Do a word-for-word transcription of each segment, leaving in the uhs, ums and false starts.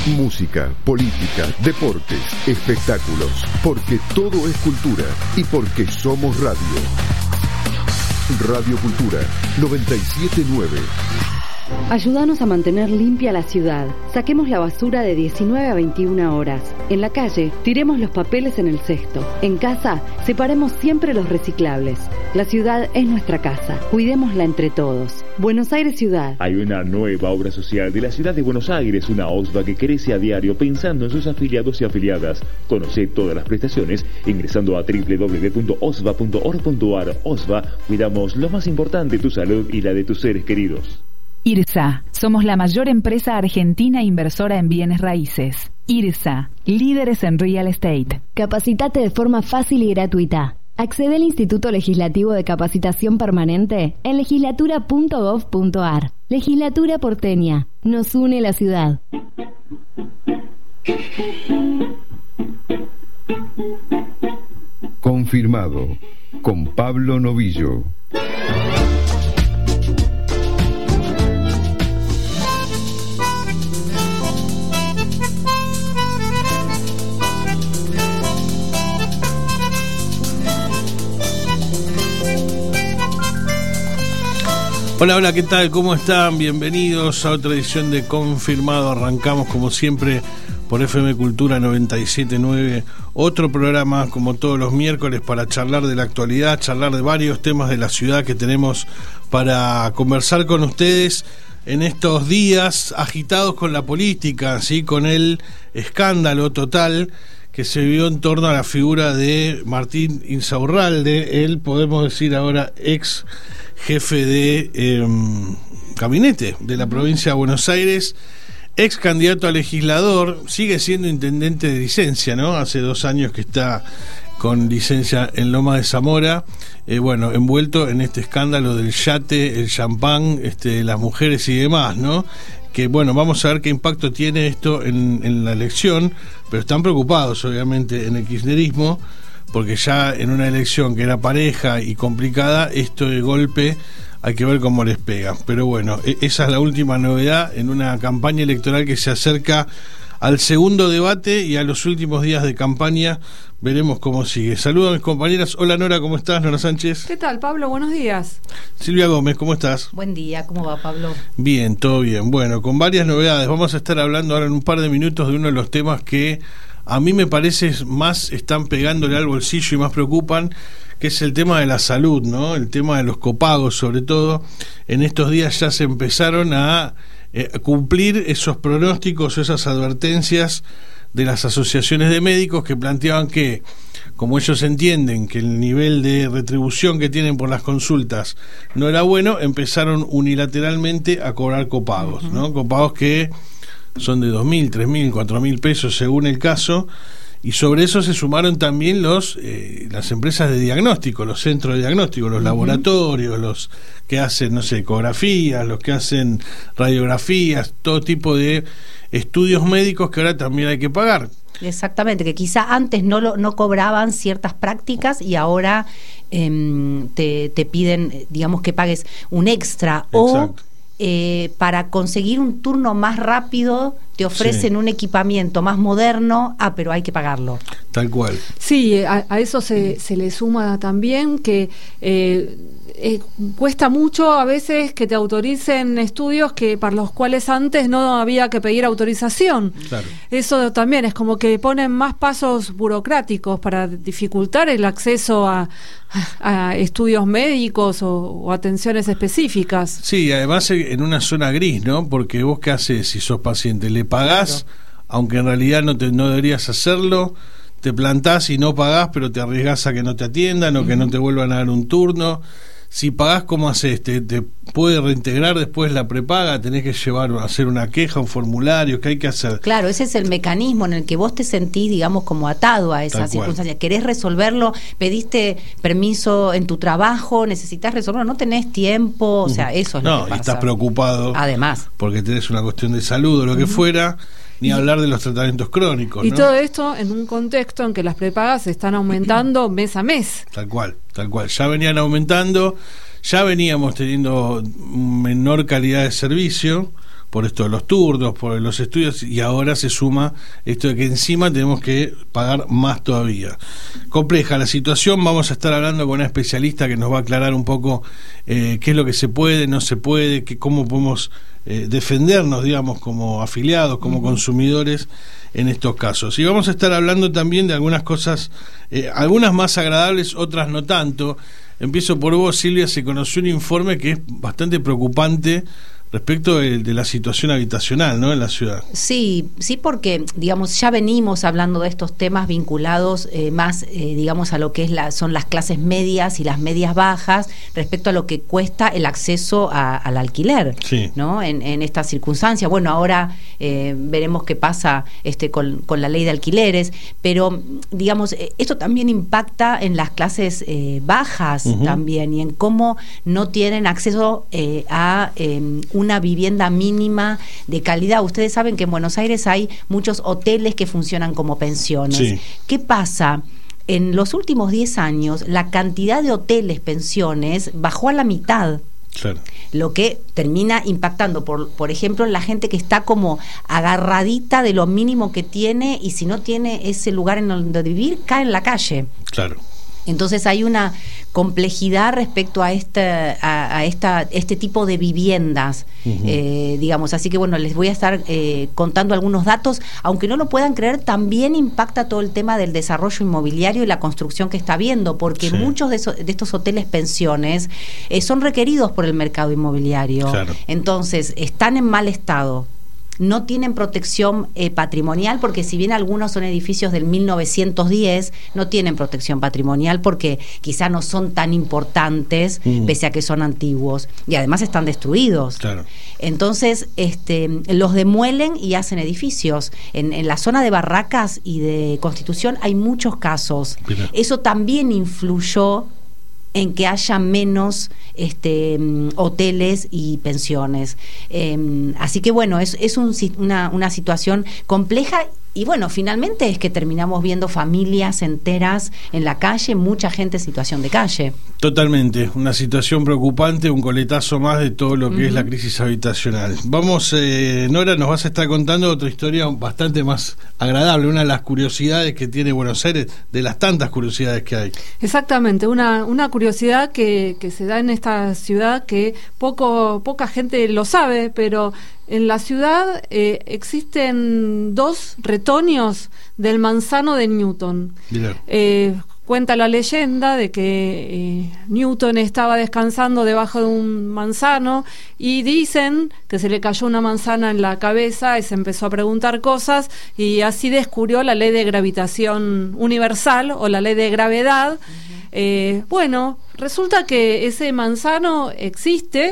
Música, política, deportes, espectáculos, porque todo es cultura y porque somos radio. Radio Cultura noventa y siete punto nueve. Ayúdanos a mantener limpia la ciudad. Saquemos la basura de diecinueve a veintiuna horas. En la calle, tiremos los papeles en el cesto. En casa, separemos siempre los reciclables. La ciudad es nuestra casa. Cuidémosla entre todos. Buenos Aires Ciudad. Hay una nueva obra social de la ciudad de Buenos Aires, una O S V A que crece a diario pensando en sus afiliados y afiliadas. Conoce todas las prestaciones ingresando a doble u doble u doble u punto o s v a punto org punto a r. O S V A, cuidamos lo más importante, tu salud y la de tus seres queridos. IRSA, somos la mayor empresa argentina inversora en bienes raíces. IRSA, líderes en real estate. Capacitate de forma fácil y gratuita. Accede al Instituto Legislativo de Capacitación Permanente en legislatura punto gov punto a r. Legislatura porteña, nos une la ciudad. Confirmado, con Pablo Novillo. Hola, hola, ¿qué tal? ¿Cómo están? Bienvenidos a otra edición de Confirmado. Arrancamos como siempre por F M Cultura noventa y siete punto nueve, otro programa como todos los miércoles para charlar de la actualidad, charlar de varios temas de la ciudad que tenemos para conversar con ustedes en estos días agitados con la política, ¿sí? Con el escándalo total que se vio en torno a la figura de Martín Insaurralde, él, podemos decir ahora, ex jefe de eh, gabinete de la provincia de Buenos Aires, ex candidato a legislador, sigue siendo intendente de licencia, ¿no? Hace dos años que está con licencia en Loma de Zamora, eh, bueno, envuelto en este escándalo del yate, el champán, este, las mujeres y demás, ¿no? Que bueno, vamos a ver qué impacto tiene esto en, en la elección, pero están preocupados obviamente en el kirchnerismo, porque ya en una elección que era pareja y complicada, esto de golpe hay que ver cómo les pega. Pero bueno, esa es la última novedad en una campaña electoral que se acerca al segundo debate y a los últimos días de campaña. Veremos cómo sigue. Saludos a mis compañeras. Hola Nora, ¿cómo estás? Nora Sánchez. ¿Qué tal, Pablo? Buenos días. Silvia Gómez, ¿cómo estás? Buen día, ¿cómo va, Pablo? Bien, todo bien. Bueno, con varias novedades. Vamos a estar hablando ahora en un par de minutos de uno de los temas que a mí me parece más están pegándole al bolsillo y más preocupan, que es el tema de la salud, ¿no? El tema de los copagos, sobre todo. En estos días ya se empezaron a eh, cumplir esos pronósticos, esas advertencias de las asociaciones de médicos que planteaban que, como ellos entienden que el nivel de retribución que tienen por las consultas no era bueno, empezaron unilateralmente a cobrar copagos, uh-huh. ¿no? Copagos que son de dos mil, tres mil, cuatro mil pesos según el caso, y sobre eso se sumaron también los eh, las empresas de diagnóstico, los centros de diagnóstico, los uh-huh. laboratorios, los que hacen, no sé, ecografías, los que hacen radiografías, todo tipo de estudios médicos que ahora también hay que pagar. Exactamente, que quizá antes no lo, no cobraban ciertas prácticas y ahora eh, te, te piden, digamos, que pagues un extra. Exacto. O Eh, para conseguir un turno más rápido te ofrecen sí. un equipamiento más moderno, ah, pero hay que pagarlo. Tal cual. Sí, a, a eso se, se le suma también que eh, eh, cuesta mucho a veces que te autoricen estudios que para los cuales antes no había que pedir autorización. Claro. Eso también es como que ponen más pasos burocráticos para dificultar el acceso a a estudios médicos o, o atenciones específicas. Sí, además en una zona gris, ¿no? Porque vos qué haces si sos paciente, le pagás, claro, aunque en realidad no te no deberías hacerlo, te plantás y no pagás, pero te arriesgás a que no te atiendan o uh-huh. que no te vuelvan a dar un turno. Si pagás, ¿cómo haces? ¿Te, te puede reintegrar después la prepaga? ¿Tenés que llevar a hacer una queja, un formulario? ¿Qué hay que hacer? Claro, ese es el mecanismo en el que vos te sentís, digamos, como atado a esa circunstancia. Querés resolverlo, pediste permiso en tu trabajo, necesitas resolverlo, no tenés tiempo, o sea, eso es no, lo que pasa. No, y estás preocupado. Además. Porque tenés una cuestión de salud o lo que uh-huh. fuera. Ni hablar de los tratamientos crónicos, y ¿no? todo esto en un contexto en que las prepagas están aumentando mes a mes. Tal cual, tal cual. Ya venían aumentando, ya veníamos teniendo menor calidad de servicio, por esto de los turnos, por los estudios, y ahora se suma esto de que encima tenemos que pagar más todavía. Compleja la situación, vamos a estar hablando con una especialista que nos va a aclarar un poco eh, qué es lo que se puede, no se puede, que, cómo podemos eh, defendernos, digamos, como afiliados, como uh-huh. consumidores en estos casos. Y vamos a estar hablando también de algunas cosas, eh, algunas más agradables, otras no tanto. Empiezo por vos, Silvia. Se conoció un informe que es bastante preocupante respecto de, de la situación habitacional, ¿no?, en la ciudad. Sí, sí, porque, digamos, ya venimos hablando de estos temas vinculados eh, más, eh, digamos, a lo que es la, son las clases medias y las medias bajas respecto a lo que cuesta el acceso a, al alquiler, sí. ¿no?, en, en estas circunstancias. Bueno, ahora eh, veremos qué pasa este, con, con la ley de alquileres, pero, digamos, esto también impacta en las clases eh, bajas uh-huh. también, y en cómo no tienen acceso eh, a eh, una vivienda mínima de calidad. Ustedes saben que en Buenos Aires hay muchos hoteles que funcionan como pensiones. Sí. ¿Qué pasa? En los últimos diez años, la cantidad de hoteles, pensiones, bajó a la mitad. Claro. Lo que termina impactando, por, por ejemplo, en la gente que está como agarradita de lo mínimo que tiene, y si no tiene ese lugar en donde vivir, cae en la calle. Claro. Entonces hay una complejidad respecto a este, a, a esta, este tipo de viviendas, uh-huh. eh, digamos. Así que bueno, les voy a estar eh, contando algunos datos. Aunque no lo puedan creer, también impacta todo el tema del desarrollo inmobiliario y la construcción que está habiendo, porque sí. muchos de, esos, de estos hoteles pensiones eh, son requeridos por el mercado inmobiliario. Claro. Entonces, están en mal estado. No tienen protección eh, patrimonial, porque si bien algunos son edificios del mil novecientos diez, no tienen protección patrimonial porque quizá no son tan importantes, mm. pese a que son antiguos, y además están destruidos. Claro. Entonces, este, los demuelen y hacen edificios. En, en la zona de Barracas y de Constitución hay muchos casos. Mira. Eso también influyó en que haya menos este, hoteles y pensiones. Eh, así que bueno, es, es un, una, una situación compleja. Y bueno, finalmente es que terminamos viendo familias enteras en la calle, mucha gente en situación de calle. Totalmente, una situación preocupante, un coletazo más de todo lo que uh-huh. es la crisis habitacional. Vamos, eh, Nora, nos vas a estar contando otra historia bastante más agradable, una de las curiosidades que tiene Buenos Aires, de las tantas curiosidades que hay. Exactamente, una, una curiosidad que, que se da en esta ciudad que poco poca gente lo sabe, pero en la ciudad eh, existen dos retoños del manzano de Newton. Eh, cuenta la leyenda de que eh, Newton estaba descansando debajo de un manzano y dicen que se le cayó una manzana en la cabeza y se empezó a preguntar cosas, y así descubrió la ley de gravitación universal o la ley de gravedad. Uh-huh. Eh, bueno, resulta que ese manzano existe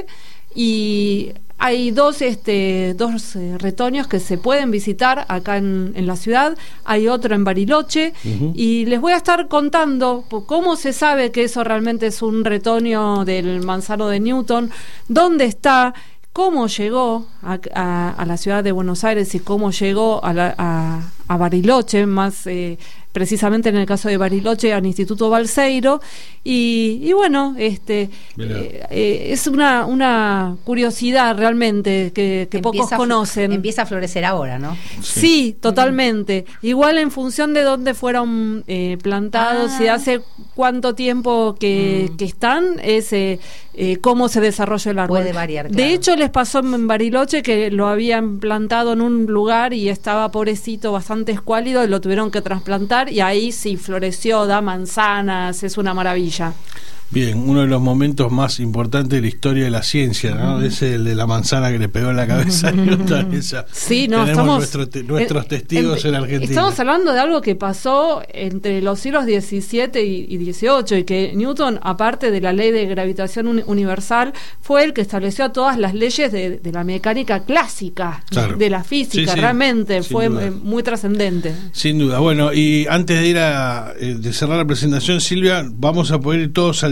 y hay dos, este, dos eh, retoños que se pueden visitar acá en, en la ciudad. Hay otro en Bariloche, uh-huh. y les voy a estar contando cómo se sabe que eso realmente es un retoño del manzano de Newton, dónde está, cómo llegó a, a, a la ciudad de Buenos Aires y cómo llegó a, la, a, a Bariloche, más eh, precisamente en el caso de Bariloche al Instituto Balseiro. Y, y bueno, este eh, eh, es una, una curiosidad realmente que, que pocos conocen. Empieza a florecer ahora, ¿no? Sí, sí, totalmente. Uh-huh. Igual en función de dónde fueron eh, plantados ah. y hace cuánto tiempo que, mm. que están, es eh, eh, cómo se desarrolla el árbol. Puede variar, claro. De hecho, les pasó en Bariloche que lo habían plantado en un lugar y estaba pobrecito, bastante escuálido, y lo tuvieron que trasplantar, y ahí sí floreció, da manzanas, es una maravilla. Bien, uno de los momentos más importantes de la historia de la ciencia, ¿no? Uh-huh. Ese el de la manzana que le pegó en la cabeza. Uh-huh. Esa. Sí, no, tenemos estamos, nuestro te, nuestros eh, testigos en, en Argentina. Estamos hablando de algo que pasó entre los siglos diecisiete y dieciocho, y que Newton, aparte de la ley de gravitación un, universal, fue el que estableció todas las leyes de, de la mecánica clásica, claro. de la física. Sí, sí, realmente fue duda. muy trascendente. Sin duda. Bueno, y antes de ir a eh, de cerrar la presentación, Silvia, vamos a poder ir todos al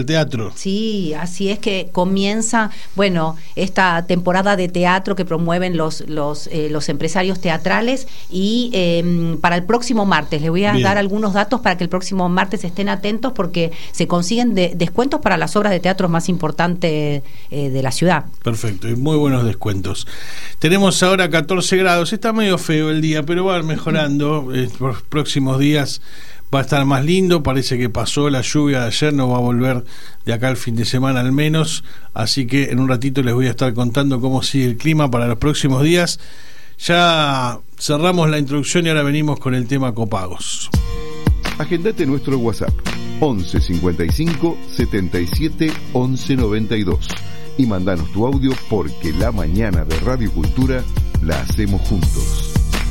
al teatro. Sí, así es que comienza, bueno, esta temporada de teatro que promueven los los, eh, los empresarios teatrales y eh, para el próximo martes, les voy a Bien. dar algunos datos para que el próximo martes estén atentos porque se consiguen de, descuentos para las obras de teatro más importantes eh, de la ciudad. Perfecto, y muy buenos descuentos. Tenemos ahora catorce grados, está medio feo el día, pero va mejorando, eh, por los próximos días va a estar más lindo, parece que pasó la lluvia de ayer, no va a volver de acá al fin de semana al menos, así que en un ratito les voy a estar contando cómo sigue el clima para los próximos días. Ya cerramos la introducción y ahora venimos con el tema copagos. Agendate nuestro WhatsApp once cincuenta y cinco setenta y siete once noventa y dos y mandanos tu audio porque la mañana de Radio Cultura la hacemos juntos.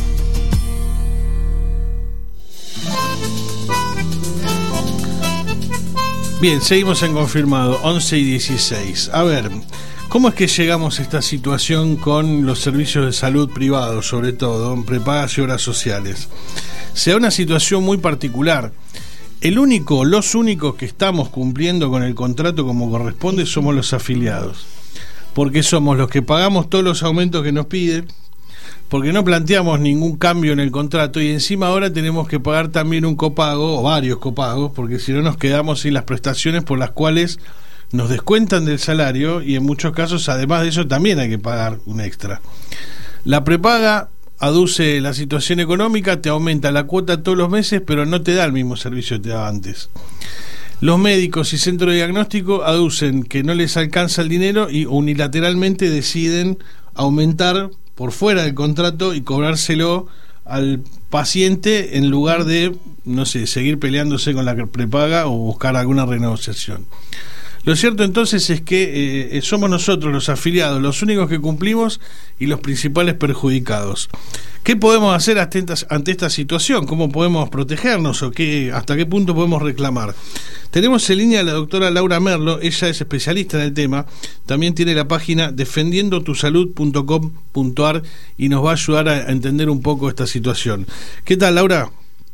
Bien, seguimos en Confirmado, once y dieciséis. A ver, ¿cómo es que llegamos a esta situación con los servicios de salud privados, sobre todo, en prepagas y obras sociales? Se da una situación muy particular. El único, los únicos que estamos cumpliendo con el contrato como corresponde somos los afiliados. Porque somos los que pagamos todos los aumentos que nos piden, porque no planteamos ningún cambio en el contrato y encima ahora tenemos que pagar también un copago o varios copagos porque si no nos quedamos sin las prestaciones por las cuales nos descuentan del salario y en muchos casos además de eso también hay que pagar un extra. La prepaga aduce la situación económica, te aumenta la cuota todos los meses pero no te da el mismo servicio que te daba antes. Los médicos y centros de diagnóstico aducen que no les alcanza el dinero y unilateralmente deciden aumentar por fuera del contrato y cobrárselo al paciente en lugar de, no sé, seguir peleándose con la prepaga o buscar alguna renegociación. Lo cierto entonces es que eh, somos nosotros los afiliados los únicos que cumplimos y los principales perjudicados. ¿Qué podemos hacer ante esta, ante esta situación? ¿Cómo podemos protegernos o qué, hasta qué punto podemos reclamar? Tenemos en línea a la doctora Laura Merlo, ella es especialista en el tema, también tiene la página defendiendo tu salud punto com punto a r y nos va a ayudar a entender un poco esta situación. ¿Qué tal, Laura?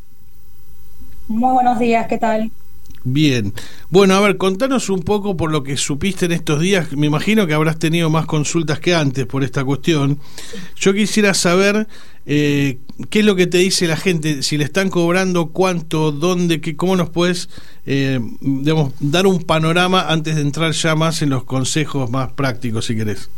Muy buenos días, ¿qué tal? Bien, bueno, a ver, contanos un poco por lo que supiste en estos días. Me imagino que habrás tenido más consultas que antes por esta cuestión. Yo quisiera saber eh, qué es lo que te dice la gente, si le están cobrando, cuánto, dónde, qué, cómo nos puedes eh, digamos, dar un panorama antes de entrar ya más en los consejos más prácticos, si querés.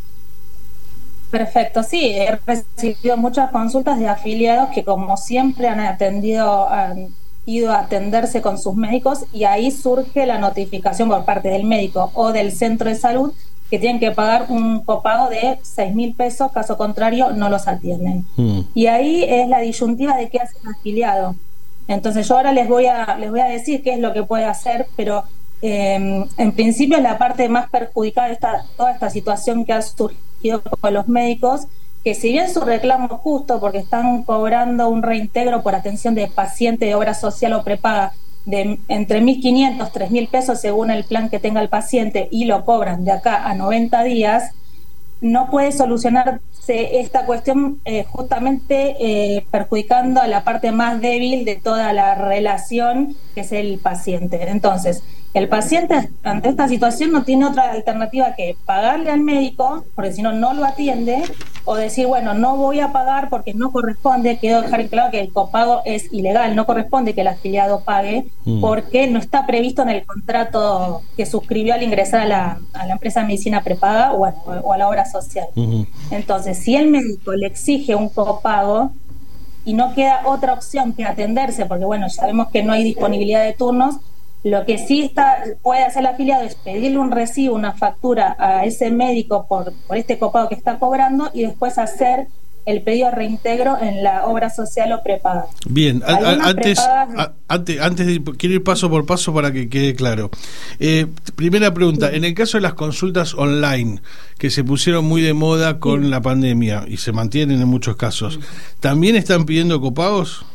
Perfecto, sí, he recibido muchas consultas de afiliados que como siempre han atendido... han ido a atenderse con sus médicos y ahí surge la notificación por parte del médico o del centro de salud que tienen que pagar un copago de seis mil pesos, caso contrario no los atienden. Mm. Y ahí es la disyuntiva de qué hace el afiliado. Entonces yo ahora les voy a les voy a decir qué es lo que puede hacer, pero eh, en principio es la parte más perjudicada de esta, toda esta situación que ha surgido con los médicos, que si bien su reclamo es justo porque están cobrando un reintegro por atención de paciente de obra social o prepaga de entre mil quinientos, tres mil pesos según el plan que tenga el paciente y lo cobran de acá a noventa días, no puede solucionarse esta cuestión eh, justamente eh, perjudicando a la parte más débil de toda la relación, que es el paciente. Entonces, el paciente ante esta situación no tiene otra alternativa que pagarle al médico, porque si no, no lo atiende, o decir, bueno, no voy a pagar porque no corresponde. Quiero dejar claro que el copago es ilegal, no corresponde que el afiliado pague, mm. porque no está previsto en el contrato que suscribió al ingresar a la, a la empresa de medicina prepaga o a, o a la obra social. Mm-hmm. Entonces, si el médico le exige un copago y no queda otra opción que atenderse, porque bueno, ya vemos que no hay disponibilidad de turnos, lo que sí está, puede hacer el afiliado es pedirle un recibo, una factura a ese médico por, por este copago que está cobrando y después hacer el pedido de reintegro en la obra social o prepaga. Bien, a, a, antes, a, antes, antes de, quiero ir paso por paso para que quede claro. Eh, primera pregunta, sí. En el caso de las consultas online, que se pusieron muy de moda con sí. la pandemia y se mantienen en muchos casos, ¿también están pidiendo copagos?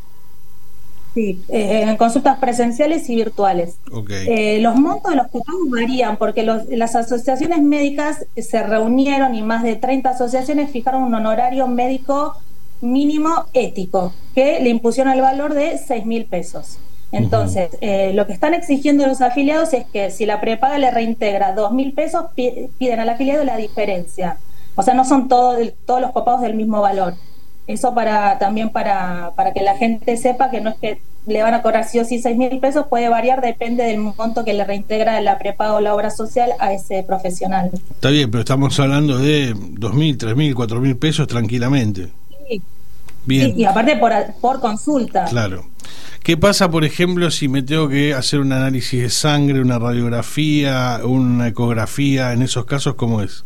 Sí, eh, en consultas presenciales y virtuales. Okay. Eh, los montos de los copagos varían porque los, las asociaciones médicas se reunieron y más de treinta asociaciones fijaron un honorario médico mínimo ético que le impusieron el valor de seis mil pesos. Entonces, uh-huh. eh, lo que están exigiendo los afiliados es que si la prepaga le reintegra dos mil pesos, piden al afiliado la diferencia. O sea, no son todo, todos los copagos del mismo valor. Eso para también para, para que la gente sepa que no es que le van a cobrar sí o sí seis mil pesos, puede variar, depende del monto que le reintegra la prepaga o la obra social a ese profesional. Está bien, pero estamos hablando de dos mil, tres mil, cuatro mil pesos tranquilamente. Sí. Bien. Sí, y aparte por, por consulta. Claro. ¿Qué pasa, por ejemplo, si me tengo que hacer un análisis de sangre, una radiografía, una ecografía? En esos casos, ¿cómo es?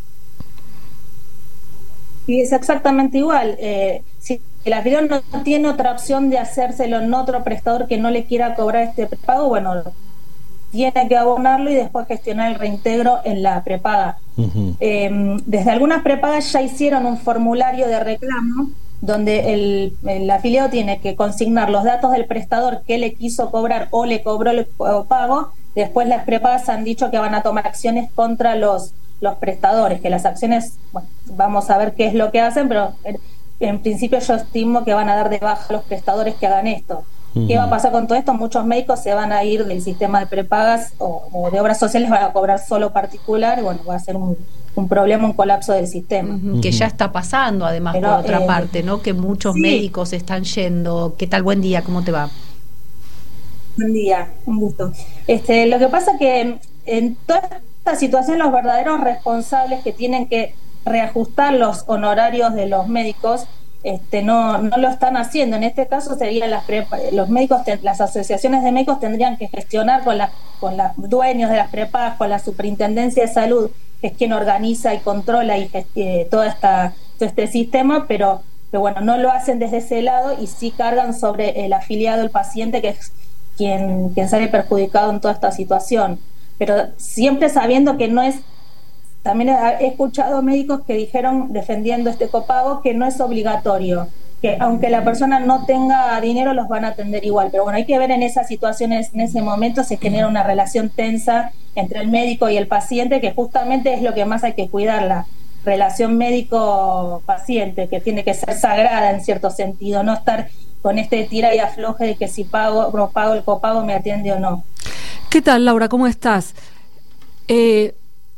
Y es exactamente igual. Eh, si el afiliado no tiene otra opción de hacérselo en otro prestador que no le quiera cobrar este prepago, bueno, tiene que abonarlo y después gestionar el reintegro en la prepaga. Uh-huh. Eh, desde algunas prepagas ya hicieron un formulario de reclamo donde el, el afiliado tiene que consignar los datos del prestador que le quiso cobrar o le cobró el pago. Después las prepagas han dicho que van a tomar acciones contra los los prestadores, que las acciones, bueno, vamos a ver qué es lo que hacen, pero en, en principio yo estimo que van a dar de baja a los prestadores que hagan esto. Uh-huh. ¿Qué va a pasar con todo esto? Muchos médicos se van a ir del sistema de prepagas o, o de obras sociales, van a cobrar solo particular, y bueno, va a ser un, un problema, un colapso del sistema. Uh-huh. Que ya está pasando, además, pero, por otra eh, parte, ¿no? Que muchos sí. médicos están yendo. ¿Qué tal? Buen día, ¿cómo te va? Buen día, un gusto. Este, lo que pasa que en toda esta situación los verdaderos responsables que tienen que reajustar los honorarios de los médicos este, no, no lo están haciendo. En este caso serían las prepa- los médicos, te- las asociaciones de médicos tendrían que gestionar con, la, con los dueños de las prepagas, con la Superintendencia de Salud, que es quien organiza y controla y gest- eh, toda esta, todo este sistema, pero, pero bueno, no lo hacen desde ese lado y sí cargan sobre el afiliado, el paciente, que es quien, quien sale perjudicado en toda esta situación. Pero siempre sabiendo que no es, también he escuchado médicos que dijeron, defendiendo este copago, que no es obligatorio, que aunque la persona no tenga dinero los van a atender igual, pero bueno, hay que ver en esas situaciones, en ese momento se genera una relación tensa entre el médico y el paciente, que justamente es lo que más hay que cuidar, la relación médico-paciente, que tiene que ser sagrada en cierto sentido, no estar con este tira y afloje de que si pago, no pago el copago me atiende o no. ¿Qué tal, Laura? ¿Cómo estás? Eh,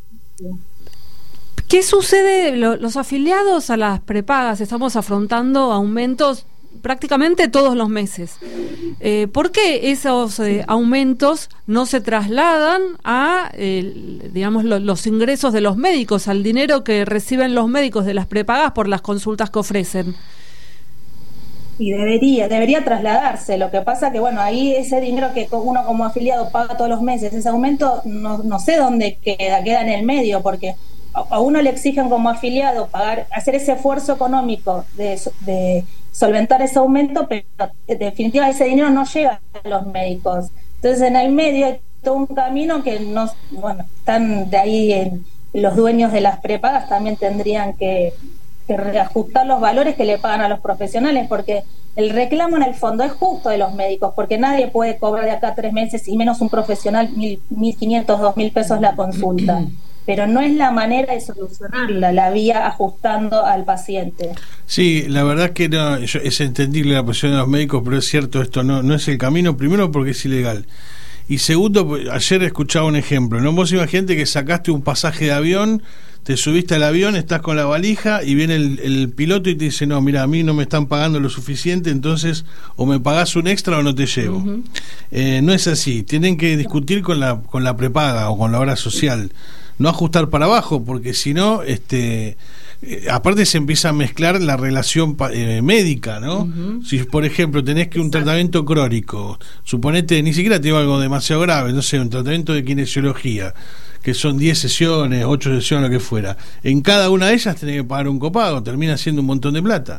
¿Qué sucede? Lo, los afiliados a las prepagas estamos afrontando aumentos prácticamente todos los meses. Eh, ¿Por qué esos eh, aumentos no se trasladan a, eh, digamos, lo, los ingresos de los médicos, al dinero que reciben los médicos de las prepagas por las consultas que ofrecen? Y debería, debería trasladarse. Lo que pasa que, bueno, ahí ese dinero que uno como afiliado paga todos los meses, ese aumento no, no sé dónde queda, queda en el medio, porque a, a uno le exigen como afiliado pagar, hacer ese esfuerzo económico de, de solventar ese aumento, pero en definitiva ese dinero no llega a los médicos. Entonces en el medio hay todo un camino que no, bueno, están de ahí en, los dueños de las prepagas también tendrían que que reajustar los valores que le pagan a los profesionales, porque el reclamo en el fondo es justo de los médicos, porque nadie puede cobrar de acá a tres meses y menos un profesional mil, mil quinientos, dos mil pesos la consulta, pero no es la manera de solucionarla, la vía ajustando al paciente. Sí, la verdad que no, es entendible la posición de los médicos, pero es cierto, esto no, no es el camino, primero porque es ilegal. Y segundo, ayer escuchaba un ejemplo, ¿no? Vos imagínate que sacaste un pasaje de avión, te subiste al avión, estás con la valija y viene el, el piloto y te dice, no, mira, a mí no me están pagando lo suficiente, entonces o me pagás un extra o no te llevo. Uh-huh. Eh, no es así, tienen que discutir con la con la prepaga o con la obra social, no ajustar para abajo, porque si no, este, eh, aparte se empieza a mezclar la relación eh, médica, ¿no? Uh-huh. Si, por ejemplo, tenés que un Exacto. tratamiento crónico, suponete, ni siquiera te digo algo demasiado grave, no sé, un tratamiento de kinesiología, que son diez sesiones, ocho sesiones, lo que fuera. En cada una de ellas tenés que pagar un copago, termina siendo un montón de plata.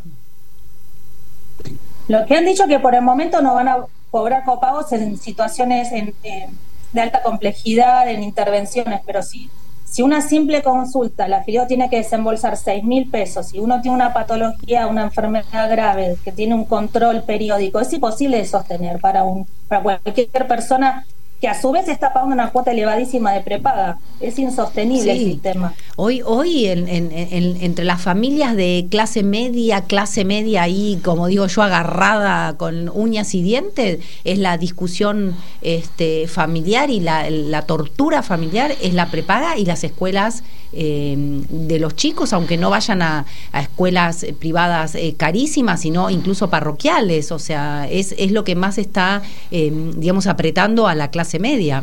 Lo que han dicho que por el momento no van a cobrar copagos en situaciones en, en, de alta complejidad, en intervenciones, pero sí. Si una simple consulta, el afiliado tiene que desembolsar seis mil pesos, si uno tiene una patología, una enfermedad grave, que tiene un control periódico, es imposible de sostener para, un, para cualquier persona. que a su vez está pagando una cuota elevadísima de prepaga. Es insostenible sí. el sistema. Hoy, hoy en, en, en, entre las familias de clase media, clase media ahí, como digo yo, agarrada con uñas y dientes, es la discusión este, familiar y la, la tortura familiar, es la prepaga y las escuelas eh, de los chicos, aunque no vayan a, a escuelas privadas eh, carísimas, sino incluso parroquiales. O sea, es, es lo que más está, eh, digamos, apretando a la clase media.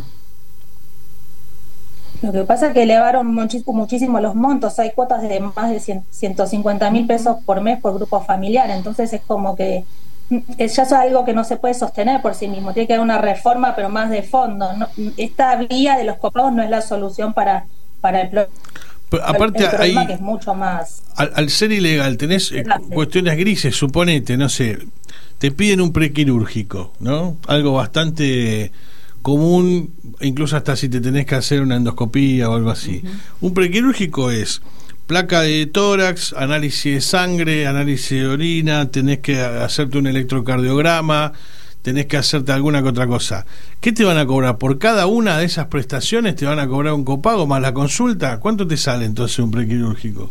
Lo que pasa es que elevaron muchísimo, muchísimo los montos. Hay cuotas de más de ciento cincuenta mil pesos por mes por grupo familiar. Entonces es como que es ya es algo que no se puede sostener por sí mismo. Tiene que haber una reforma, pero más de fondo. No, esta vía de los copagos no es la solución para, para el, pro, pero aparte el, el problema hay, que es mucho más. Al, al ser ilegal tenés eh, cuestiones grises. Suponete, no sé, te piden un prequirúrgico, ¿no? Algo bastante común, incluso hasta si te tenés que hacer una endoscopía o algo así. Uh-huh. Un prequirúrgico es placa de tórax, análisis de sangre, análisis de orina, tenés que hacerte un electrocardiograma, tenés que hacerte alguna que otra cosa. ¿Qué te van a cobrar? Por cada una de esas prestaciones te van a cobrar un copago más la consulta. ¿Cuánto te sale entonces un prequirúrgico?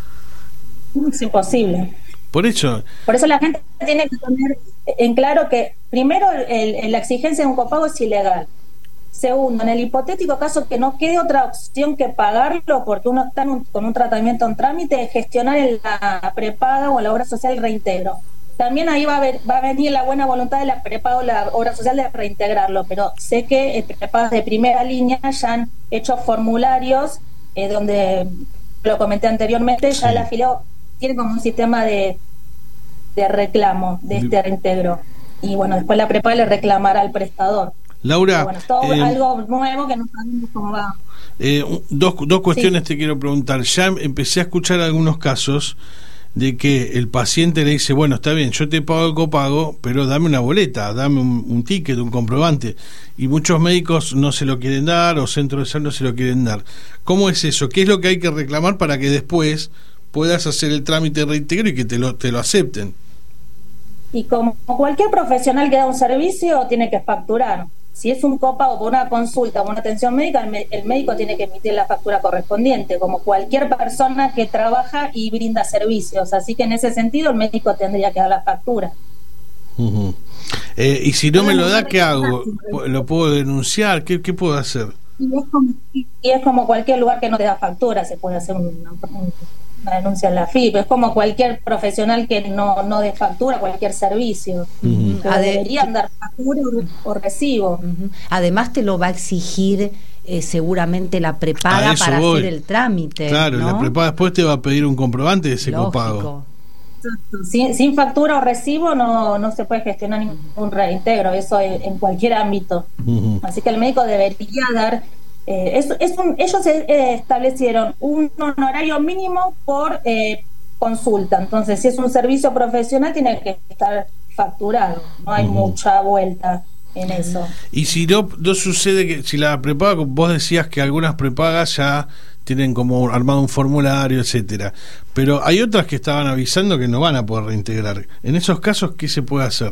Es imposible. Por eso por eso la gente tiene que tener en claro que primero el, el, la exigencia de un copago es ilegal. Segundo, en el hipotético caso que no quede otra opción que pagarlo porque uno está en un, con un tratamiento en trámite, gestionar en la prepaga o la obra social el reintegro. También ahí va a, ver, va a venir la buena voluntad de la prepaga o la obra social de reintegrarlo, pero sé que eh, prepagas de primera línea ya han hecho formularios eh, donde, lo comenté anteriormente, ya sí. el afiliado tiene como un sistema de, de reclamo de este reintegro. Y bueno, después la prepaga le reclamará al prestador. Laura, bueno, todo eh, algo nuevo que no sabemos cómo va. Eh, dos, dos cuestiones sí. te quiero preguntar. Ya empecé a escuchar algunos casos de que el paciente le dice, bueno, está bien, yo te pago el copago, pero dame una boleta, dame un, un ticket, un comprobante. Y muchos médicos no se lo quieren dar, o centros de salud no se lo quieren dar. ¿Cómo es eso? ¿Qué es lo que hay que reclamar para que después puedas hacer el trámite de reintegro y que te lo, te lo acepten? Y como cualquier profesional que da un servicio, tiene que facturar. Si es un copago por una consulta o una atención médica, el, el médico tiene que emitir la factura correspondiente, como cualquier persona que trabaja y brinda servicios. Así que en ese sentido el médico tendría que dar la factura. Uh-huh. eh, y si no me lo da, ¿qué hago? ¿Lo puedo denunciar? ¿Qué, qué puedo hacer? Y es, como, y es como cualquier lugar que no te da factura, se puede hacer una, una denuncia en la F I P. Es como cualquier profesional que no, no dé factura, cualquier servicio. Uh-huh. Pero deberían dar factura o, o recibo. Uh-huh. Además te lo va a exigir eh, seguramente la prepaga para voy. hacer el trámite. Claro, ¿no? La prepaga después te va a pedir un comprobante de ese Lógico. copago. Sin, sin factura o recibo no, no se puede gestionar ningún reintegro, eso en, en cualquier ámbito. Uh-huh. Así que el médico debería dar eh, es, es un, ellos eh, establecieron un honorario mínimo por eh, consulta. Entonces, si es un servicio profesional, tiene que estar facturado, no hay uh-huh. mucha vuelta en eso. Y si no, no sucede que si la prepaga, vos decías que algunas prepagas ya tienen como armado un formulario, etcétera, pero hay otras que estaban avisando que no van a poder reintegrar. En esos casos, ¿qué se puede hacer?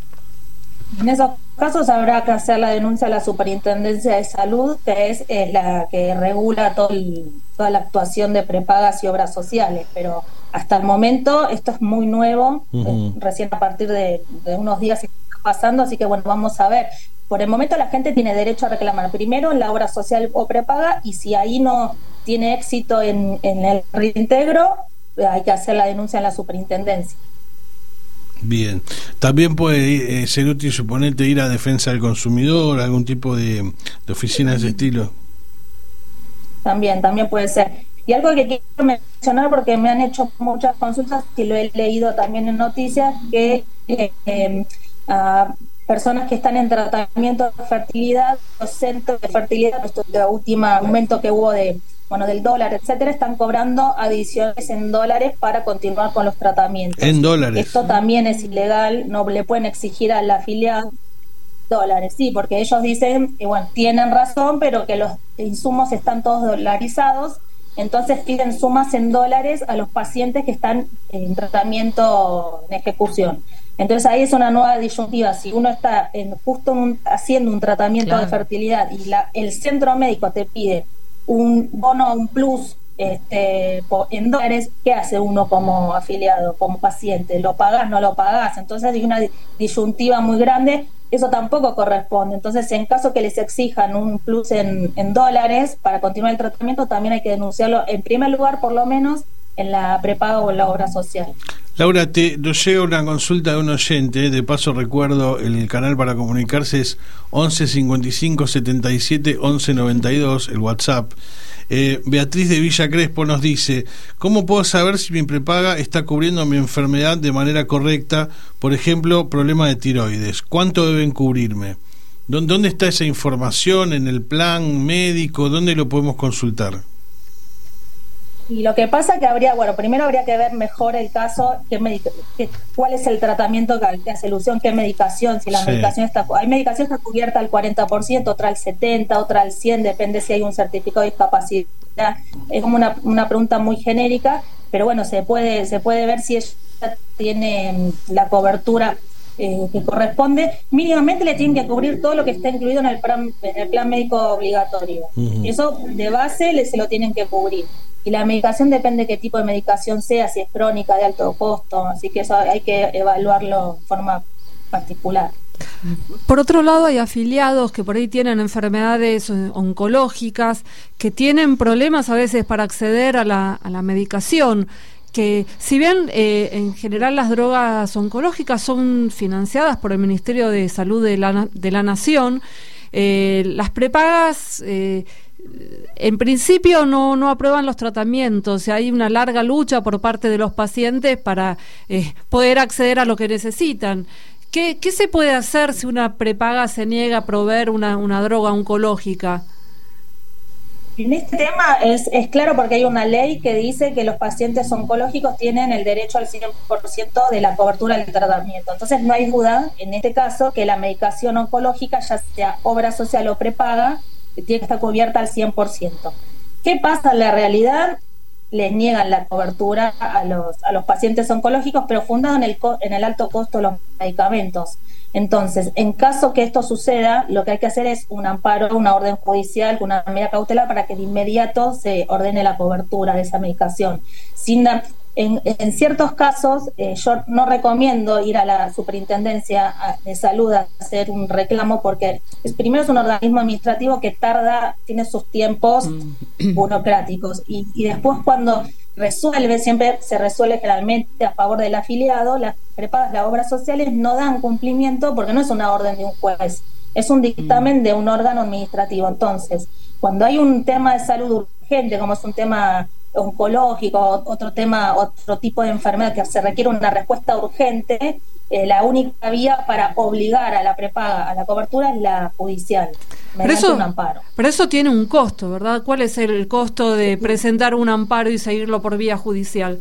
En esos casos habrá que hacer la denuncia a la Superintendencia de Salud, que es, es la que regula todo el, toda la actuación de prepagas y obras sociales, pero hasta el momento esto es muy nuevo, uh-huh. eh, recién a partir de, de unos días está pasando, así que bueno, vamos a ver. Por el momento la gente tiene derecho a reclamar primero en la obra social o prepaga, y si ahí no tiene éxito en, en el reintegro, hay que hacer la denuncia en la superintendencia. Bien, también puede eh, ser útil, suponete, ir a defensa del consumidor, algún tipo de, de oficina de ese estilo. También, también puede ser. Y algo que quiero mencionar, porque me han hecho muchas consultas y lo he leído también en noticias, que eh, eh, a personas que están en tratamiento de fertilidad, los centros de fertilidad, esto es el último aumento que hubo de bueno del dólar, etcétera, están cobrando adiciones en dólares para continuar con los tratamientos. En dólares. Esto también es ilegal, no le pueden exigir al afiliado dólares, sí, porque ellos dicen que bueno, tienen razón, pero que los insumos están todos dolarizados entonces piden sumas en dólares a los pacientes que están en tratamiento en ejecución. Entonces ahí es una nueva disyuntiva. Si uno está en, justo un, haciendo un tratamiento claro. de fertilidad y la, el centro médico te pide un bono, un plus este, en dólares, ¿qué hace uno como afiliado, como paciente? ¿Lo pagás, no lo pagás? Entonces hay una disyuntiva muy grande. Eso tampoco corresponde. Entonces, en caso que les exijan un plus en, en dólares para continuar el tratamiento, también hay que denunciarlo, en primer lugar, por lo menos, en la prepaga o en la obra social. Laura, te nos llega una consulta de un oyente, de paso recuerdo el canal para comunicarse es once cincuenta y cinco setenta y siete once noventa y dos, el WhatsApp. Eh, Beatriz de Villa Crespo nos dice: ¿cómo puedo saber si mi prepaga está cubriendo mi enfermedad de manera correcta? Por ejemplo, problema de tiroides, ¿cuánto deben cubrirme? ¿Dónde está esa información? ¿En el plan médico? ¿Dónde lo podemos consultar? Y lo que pasa que habría, bueno, primero habría que ver mejor el caso, qué medic- qué, cuál es el tratamiento que, que hace ilusión, qué medicación, si la sí. medicación está, hay medicación que está cubierta al cuarenta por ciento, otra al setenta por ciento, otra al cien por ciento, depende si hay un certificado de discapacidad. Es como una, una pregunta muy genérica, pero bueno, se puede, se puede ver si ella tiene la cobertura eh, que corresponde. Mínimamente le tienen que cubrir todo lo que está incluido en el plan, en el plan médico obligatorio. Uh-huh. Eso de base le, se lo tienen que cubrir. Y la medicación depende de qué tipo de medicación sea, si es crónica, de alto costo, así que eso hay que evaluarlo de forma particular. Por otro lado, hay afiliados que por ahí tienen enfermedades oncológicas, que tienen problemas a veces para acceder a la, a la medicación, que si bien eh, en general las drogas oncológicas son financiadas por el Ministerio de Salud de la, de la Nación, eh, las prepagas... Eh, en principio no, no aprueban los tratamientos, y hay una larga lucha por parte de los pacientes para eh, poder acceder a lo que necesitan. ¿Qué, qué se puede hacer si una prepaga se niega a proveer una, una droga oncológica? En este tema es, es claro, porque hay una ley que dice que los pacientes oncológicos tienen el derecho al cien por ciento de la cobertura del tratamiento. Entonces no hay duda, en este caso, que la medicación oncológica, ya sea obra social o prepaga, tiene que estar cubierta al cien por ciento. ¿Qué pasa en la realidad? Les niegan la cobertura a los a los pacientes oncológicos, pero fundado en el co- en el alto costo de los medicamentos. Entonces, en caso que esto suceda, lo que hay que hacer es un amparo, una orden judicial, una medida cautelar para que de inmediato se ordene la cobertura de esa medicación. Sin dar, en, en ciertos casos, eh, yo no recomiendo ir a la Superintendencia de Salud a hacer un reclamo, porque es, primero es un organismo administrativo que tarda, tiene sus tiempos burocráticos, y, y después cuando resuelve, siempre se resuelve generalmente a favor del afiliado, las prepagas, las obras sociales no dan cumplimiento porque no es una orden de un juez, es un dictamen de un órgano administrativo. Entonces, cuando hay un tema de salud urgente, como es un tema oncológico, otro tema, otro tipo de enfermedad que se requiere una respuesta urgente, eh, la única vía para obligar a la prepaga a la cobertura es la judicial, mediante eso, un amparo. Pero eso tiene un costo, ¿verdad? ¿Cuál es el costo de presentar un amparo y seguirlo por vía judicial?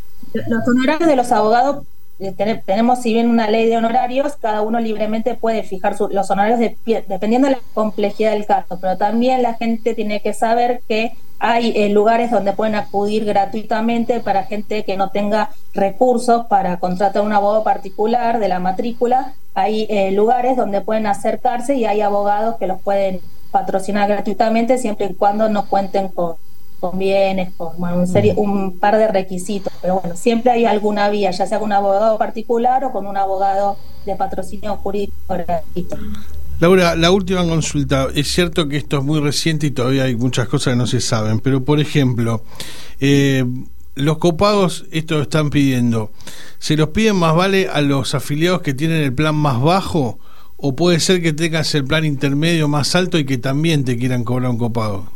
Los honorarios de los abogados, eh, ten, tenemos si bien una ley de honorarios, cada uno libremente puede fijar su, los honorarios de, dependiendo de la complejidad del caso, pero también la gente tiene que saber que hay eh, lugares donde pueden acudir gratuitamente para gente que no tenga recursos para contratar un abogado particular de la matrícula. Hay eh, lugares donde pueden acercarse y hay abogados que los pueden patrocinar gratuitamente siempre y cuando no cuenten con, con bienes, con bueno, un, serie, un par de requisitos. Pero bueno, siempre hay alguna vía, ya sea con un abogado particular o con un abogado de patrocinio jurídico gratuito. Laura, la última consulta. Es cierto que esto es muy reciente y todavía hay muchas cosas que no se saben, pero por ejemplo, eh, los copagos, esto lo están pidiendo, ¿se los piden más vale a los afiliados que tienen el plan más bajo, o puede ser que tengas el plan intermedio más alto y que también te quieran cobrar un copago?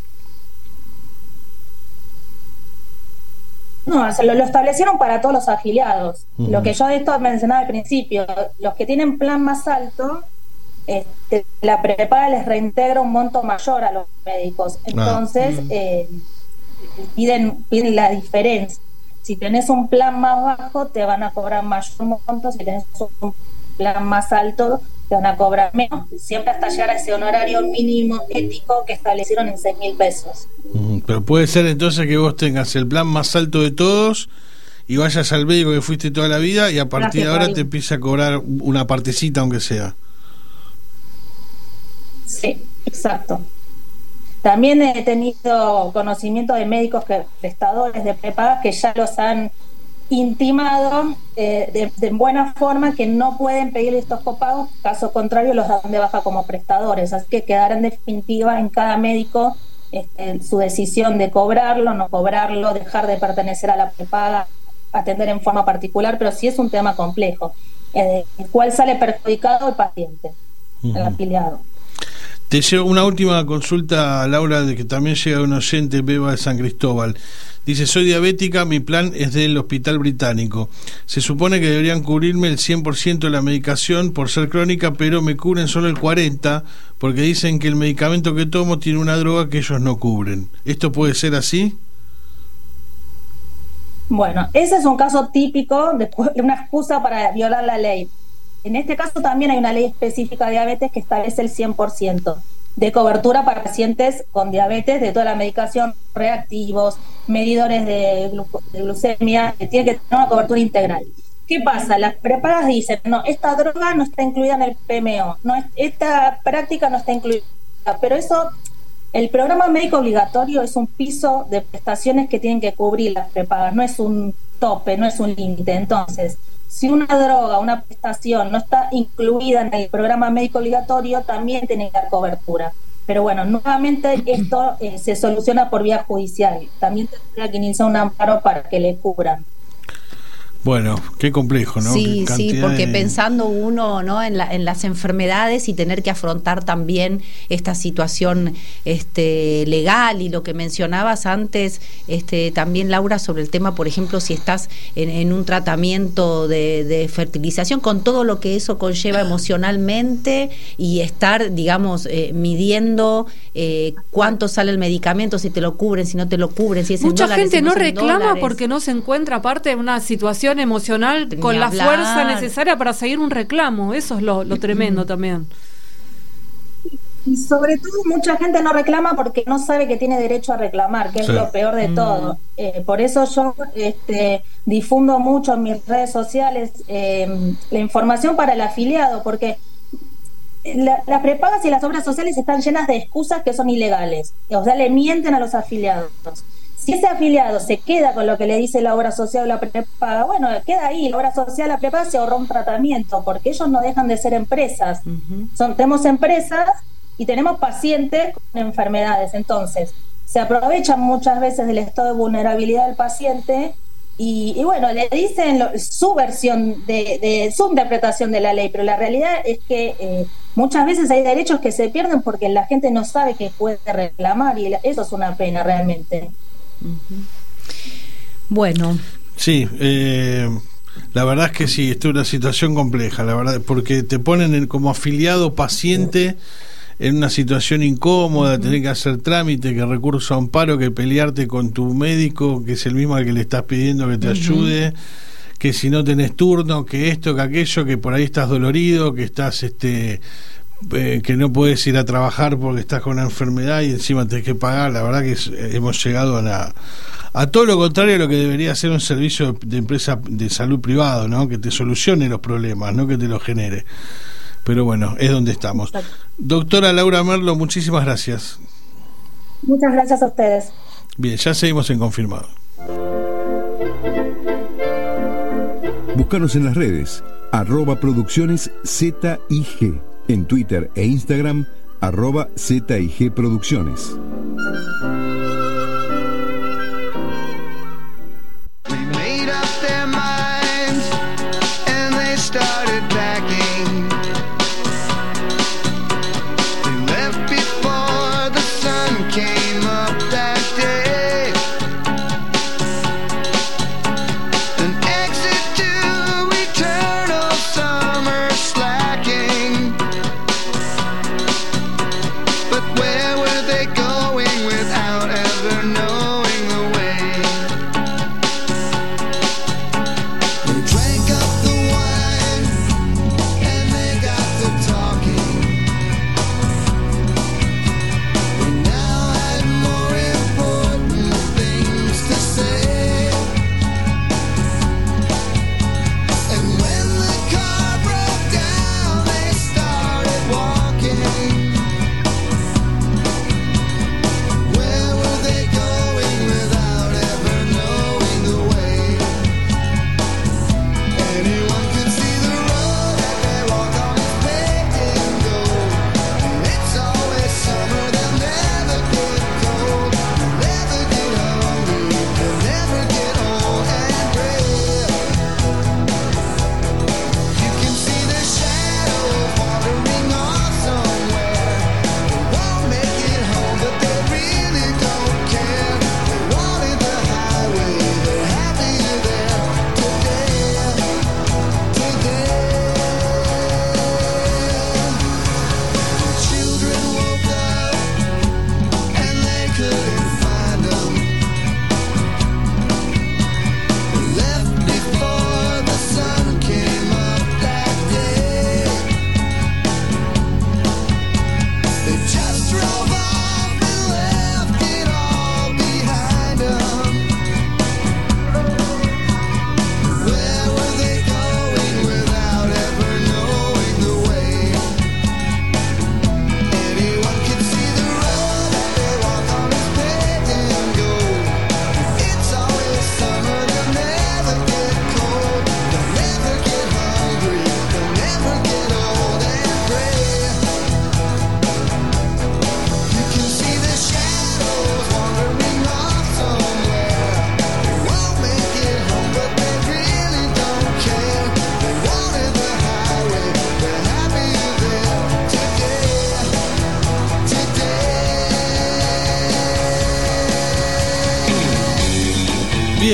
No, se lo, lo establecieron para todos los afiliados. Uh-huh. Lo que yo de esto mencionaba al principio, los que tienen plan más alto, Este, la prepaga les reintegra un monto mayor a los médicos, entonces ah, eh, piden, piden la diferencia. Si tenés un plan más bajo te van a cobrar mayor monto, si tenés un plan más alto te van a cobrar menos, siempre hasta llegar a ese honorario mínimo ético que establecieron en seis mil pesos. Uh-huh. Pero puede ser entonces que vos tengas el plan más alto de todos y vayas al médico que fuiste toda la vida y a partir Gracias, de ahora María. Te empieza a cobrar una partecita aunque sea. Sí, exacto. También he tenido conocimiento de médicos que prestadores de prepagas que ya los han intimado eh, de, de buena forma que no pueden pedir estos copagos, caso contrario los dan de baja como prestadores, así que quedará en definitiva en cada médico este, su decisión de cobrarlo, no cobrarlo, dejar de pertenecer a la prepaga, atender en forma particular, pero sí es un tema complejo, eh, el cual sale perjudicado el paciente, uh-huh. el afiliado. Te llevo una última consulta, Laura, de que también llega un oyente, Beba de San Cristóbal. Dice, soy diabética, mi plan es del Hospital Británico. Se supone que deberían cubrirme el cien por ciento de la medicación por ser crónica, pero me cubren solo el cuarenta por ciento porque dicen que el medicamento que tomo tiene una droga que ellos no cubren. ¿Esto puede ser así? Bueno, ese es un caso típico de una excusa para violar la ley. En este caso también hay una ley específica de diabetes que establece el cien por ciento de cobertura para pacientes con diabetes de toda la medicación, reactivos, medidores de, gluco- de glucemia, que tiene que tener una cobertura integral. ¿Qué pasa? Las prepagas dicen, no, esta droga no está incluida en el P M O, no, esta práctica no está incluida, pero eso, el programa médico obligatorio es un piso de prestaciones que tienen que cubrir las prepagas, no es un tope, no es un límite. Entonces, si una droga, una prestación no está incluida en el programa médico obligatorio, también tiene que dar cobertura. Pero bueno, nuevamente esto eh, se soluciona por vía judicial. También tendría que iniciar un amparo para que le cubran. Bueno, qué complejo, ¿no? Sí, sí, porque de... pensando uno, ¿no? en, la, en las enfermedades y tener que afrontar también esta situación este, legal y lo que mencionabas antes, este, también Laura, sobre el tema, por ejemplo, si estás en, en un tratamiento de, de fertilización, con todo lo que eso conlleva emocionalmente y estar, digamos, eh, midiendo eh, cuánto sale el medicamento, si te lo cubren, si no te lo cubren, si es en Mucha dólares, gente si no es en reclama dólares. Porque no se encuentra aparte de una situación emocional con Ni la hablar. fuerza necesaria para seguir un reclamo. Eso es lo, lo tremendo también. Y sobre todo mucha gente no reclama porque no sabe que tiene derecho a reclamar, que es sí. lo peor de mm. todo. Eh, por eso yo este, difundo mucho en mis redes sociales eh, la información para el afiliado, porque la, las prepagas y las obras sociales están llenas de excusas que son ilegales. O sea, le mienten a los afiliados. Si ese afiliado se queda con lo que le dice la obra social o la prepaga, bueno, queda ahí, la obra social, la prepaga se ahorró un tratamiento, porque ellos no dejan de ser empresas. Uh-huh. Son, tenemos empresas y tenemos pacientes con enfermedades, entonces se aprovechan muchas veces del estado de vulnerabilidad del paciente y, y bueno, le dicen lo, su versión de, de su interpretación de la ley, pero la realidad es que eh, muchas veces hay derechos que se pierden porque la gente no sabe que puede reclamar y eso es una pena realmente. Uh-huh. Bueno, sí, eh, la verdad es que sí, esto es una situación compleja, la verdad, porque te ponen en, como afiliado paciente en una situación incómoda, uh-huh. tener que hacer trámite, que recurso a amparo, que pelearte con tu médico, que es el mismo al que le estás pidiendo que te uh-huh. ayude, que si no tenés turno, que esto, que aquello, que por ahí estás dolorido, que estás este Eh, que no puedes ir a trabajar porque estás con una enfermedad y encima tenés que pagar. La verdad que es, hemos llegado a, la, a todo lo contrario a lo que debería ser un servicio de empresa de salud privado, ¿no? Que te solucione los problemas, no que te los genere. Pero bueno, es donde estamos. Doctora Laura Merlo, muchísimas gracias. Muchas gracias a ustedes. Bien, ya seguimos en Confirmado. Búscanos en las redes arroba producciones Z I G, en Twitter e Instagram arroba Z I G Producciones. Where were they going without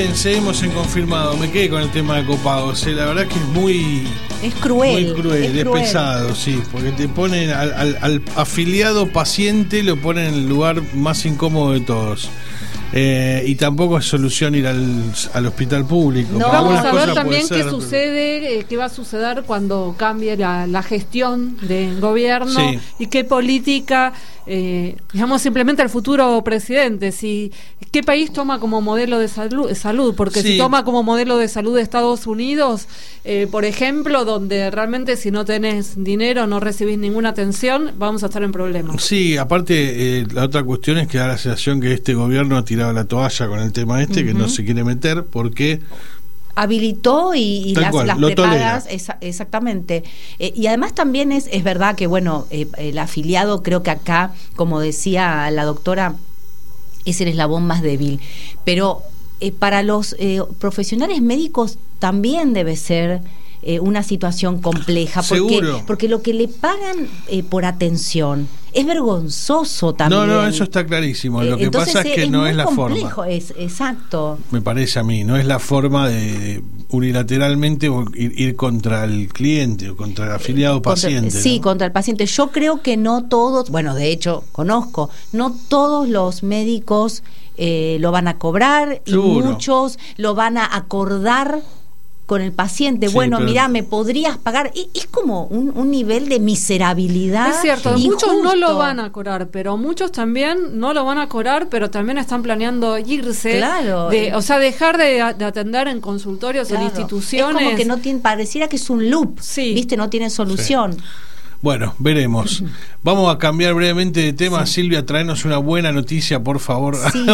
Bien, seguimos en confirmado. Me quedé con el tema de copagos. Eh. La verdad que es muy... Es cruel. Muy cruel, es, es cruel. pesado, sí. Porque te ponen al, al, al afiliado paciente, lo ponen en el lugar más incómodo de todos. Eh, y tampoco es solución ir al, al hospital público. No, vamos a ver también qué ser, sucede, eh, qué va a suceder cuando cambie la, la gestión del gobierno sí. y qué política, eh, digamos, simplemente el futuro presidente. Si qué país toma como modelo de salud, salud porque sí. si toma como modelo de salud de Estados Unidos, eh, por ejemplo, donde realmente si no tenés dinero no recibís ninguna atención, vamos a estar en problemas. Sí, aparte eh, la otra cuestión es que da la sensación que este gobierno ha tirado la toalla con el tema este, uh-huh. que no se quiere meter porque habilitó y, y las, cual, las prepagas esa, exactamente eh, y además también es, es verdad que bueno eh, el afiliado, creo que acá, como decía la doctora, es el eslabón más débil, pero eh, para los eh, profesionales médicos también debe ser eh, una situación compleja, porque, porque lo que le pagan eh, por atención es vergonzoso también. No, no, eso está clarísimo. Lo eh, que pasa es que es no es la complejo, forma. Es, exacto. Me parece a mí, no es la forma de unilateralmente ir, ir contra el cliente o contra el afiliado eh, paciente. Contra, sí, ¿no? contra el paciente. Yo creo que no todos, bueno, de hecho, conozco, no todos los médicos eh, lo van a cobrar. Seguro. Y muchos lo van a acordar con el paciente. Sí, bueno, pero... mirá, me podrías pagar. Es, es como un, un nivel de miserabilidad. Es cierto, sí. muchos no lo van a cobrar, pero muchos también no lo van a cobrar, pero también están planeando irse. Claro. De, o sea, dejar de, de atender en consultorios, claro. en instituciones. Es como que no tiene, pareciera que es un loop. Sí. ¿Viste? No tiene solución. Sí. Bueno, veremos. Vamos a cambiar brevemente de tema. Sí. Silvia, traenos una buena noticia, por favor. Sí.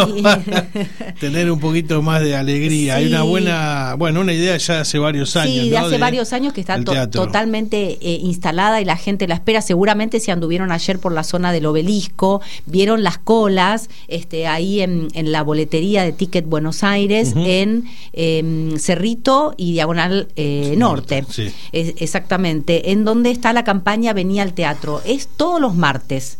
Tener un poquito más de alegría. Sí. Hay una buena, bueno, una idea ya de hace varios años. Sí, de ¿no? hace de, varios años que está to- totalmente eh, instalada y la gente la espera. Seguramente si anduvieron ayer por la zona del Obelisco, vieron las colas este, ahí en, en la boletería de Ticket Buenos Aires, uh-huh. en eh, Cerrito y Diagonal eh, Norte. Sí. Es, exactamente. En donde está la campaña Venía al Teatro. Es todos los martes.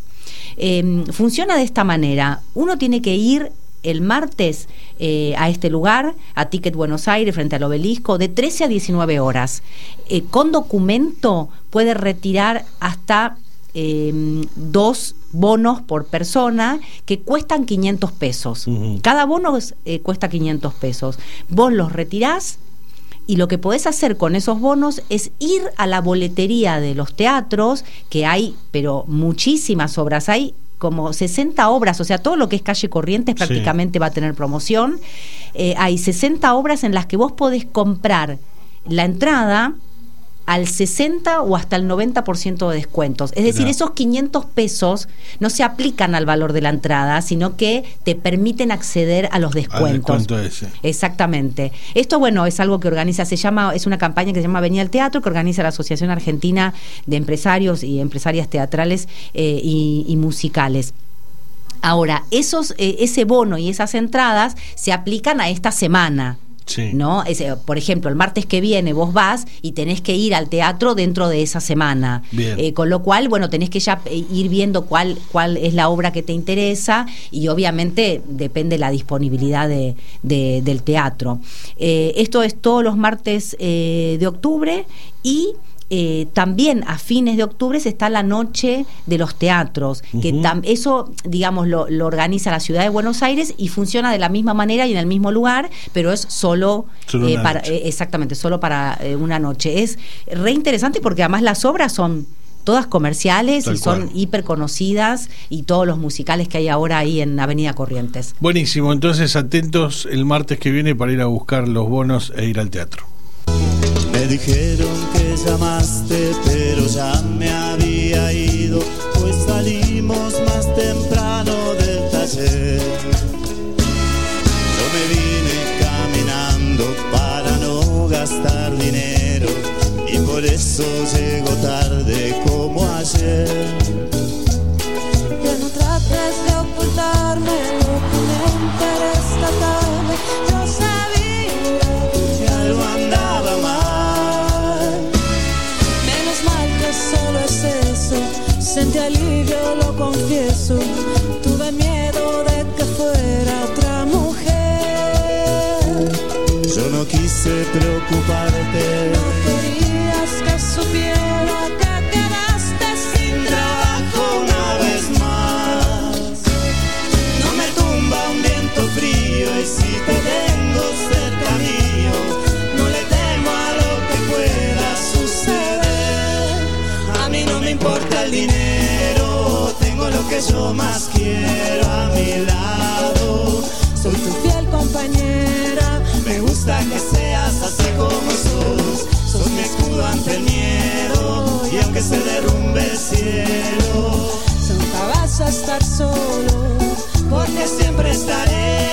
Eh, funciona de esta manera. Uno tiene que ir el martes eh, a este lugar, a Ticket Buenos Aires, frente al Obelisco, de trece a diecinueve horas. Eh, con documento puede retirar hasta eh, dos bonos por persona que cuestan quinientos pesos. Uh-huh. Cada bono eh, cuesta quinientos pesos. Vos los retirás y lo que podés hacer con esos bonos es ir a la boletería de los teatros, que hay, pero muchísimas obras, hay como sesenta obras, o sea, todo lo que es calle Corrientes prácticamente sí. va a tener promoción. Eh, hay sesenta obras en las que vos podés comprar la entrada al sesenta o hasta el noventa por ciento de descuentos. Es decir, no. esos quinientos pesos no se aplican al valor de la entrada, sino que te permiten acceder a los descuentos. Al descuento ese. Exactamente. Esto, bueno, es algo que organiza, se llama, es una campaña que se llama Venía al Teatro, que organiza la Asociación Argentina de Empresarios y Empresarias Teatrales eh, y, y Musicales. Ahora, esos, eh, ese bono y esas entradas se aplican a esta semana. Sí. ¿No? Es, por ejemplo, el martes que viene vos vas y tenés que ir al teatro dentro de esa semana. Eh, con lo cual, bueno, tenés que ya ir viendo cuál, cuál es la obra que te interesa y obviamente depende la disponibilidad de, de, del teatro. Eh, esto es todos los martes eh, de octubre y Eh, también a fines de octubre está la noche de los teatros, uh-huh. que tam- eso, digamos, lo, lo organiza la ciudad de Buenos Aires y funciona de la misma manera y en el mismo lugar, pero es solo, solo eh, para, eh, exactamente, solo para eh, una noche. Es re interesante porque además las obras son todas comerciales Tal y son cual. hiper conocidas y todos los musicales que hay ahora ahí en Avenida Corrientes. Buenísimo, entonces atentos el martes que viene para ir a buscar los bonos e ir al teatro. Me dijeron que llamaste, pero ya me había ido, pues salimos más temprano del taller. Yo me vine caminando para no gastar dinero y por eso llego tarde como ayer. Que no trates de ocultarme lo que me interesa tarde. Yo sabía que algo andaba mal. Solo es eso, sentí alivio, lo confieso. Tuve miedo de que fuera otra mujer. preocuparte. No querías que supiera que quedaste sin trabajo una vez más. No me tumba un viento frío y si te tengo cerca mío, no le temo a lo que pueda suceder. A mí no me importa el dinero, tengo lo que yo más quiero a mi lado. Soy tu fiel compañera, Me gusta que seas así como sos. Sos mi escudo ante el miedo y aunque se derrumbe el cielo, nunca vas a estar solo, porque siempre estaré.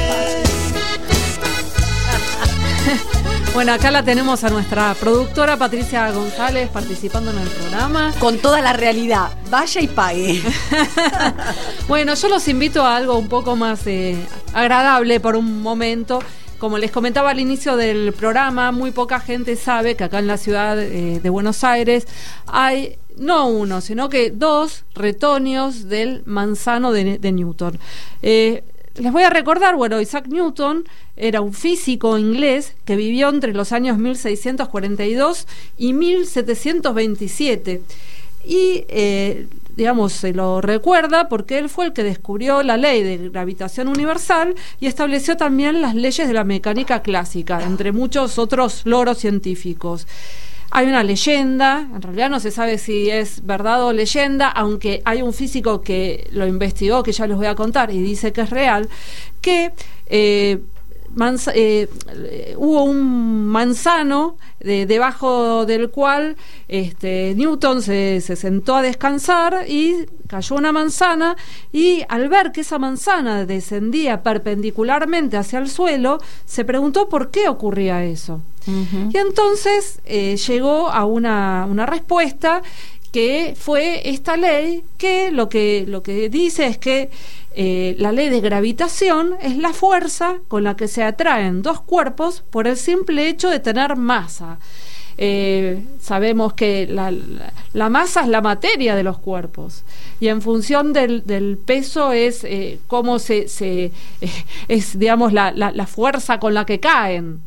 Bueno, acá la tenemos a nuestra productora Patricia González participando en el programa. Con toda la realidad, vaya y pague. Bueno, yo los invito a algo un poco más eh, agradable por un momento. Como les comentaba al inicio del programa, muy poca gente sabe que acá en la ciudad eh, de Buenos Aires hay no uno, sino que dos retoños del manzano de, de Newton. Eh, Les voy a recordar, bueno, Isaac Newton era un físico inglés que vivió entre los años mil seiscientos cuarenta y dos y mil setecientos veintisiete. Y, eh, digamos, se lo recuerda porque él fue el que descubrió la ley de gravitación universal y estableció también las leyes de la mecánica clásica, entre muchos otros logros científicos. Hay una leyenda, en realidad no se sabe si es verdad o leyenda, aunque hay un físico que lo investigó, que ya les voy a contar, y dice que es real, que eh, manza, eh, hubo un manzano de, debajo del cual este, Newton se, se sentó a descansar y cayó una manzana, y al ver que esa manzana descendía perpendicularmente hacia el suelo, se preguntó por qué ocurría eso. Uh-huh. Y entonces eh, llegó a una, una respuesta que fue esta ley, que lo que, lo que dice es que eh, la ley de gravitación es la fuerza con la que se atraen dos cuerpos por el simple hecho de tener masa. Eh, sabemos que la, la, la masa es la materia de los cuerpos, y en función del, del peso es eh, cómo se, se eh, es, digamos, la, la, la fuerza con la que caen.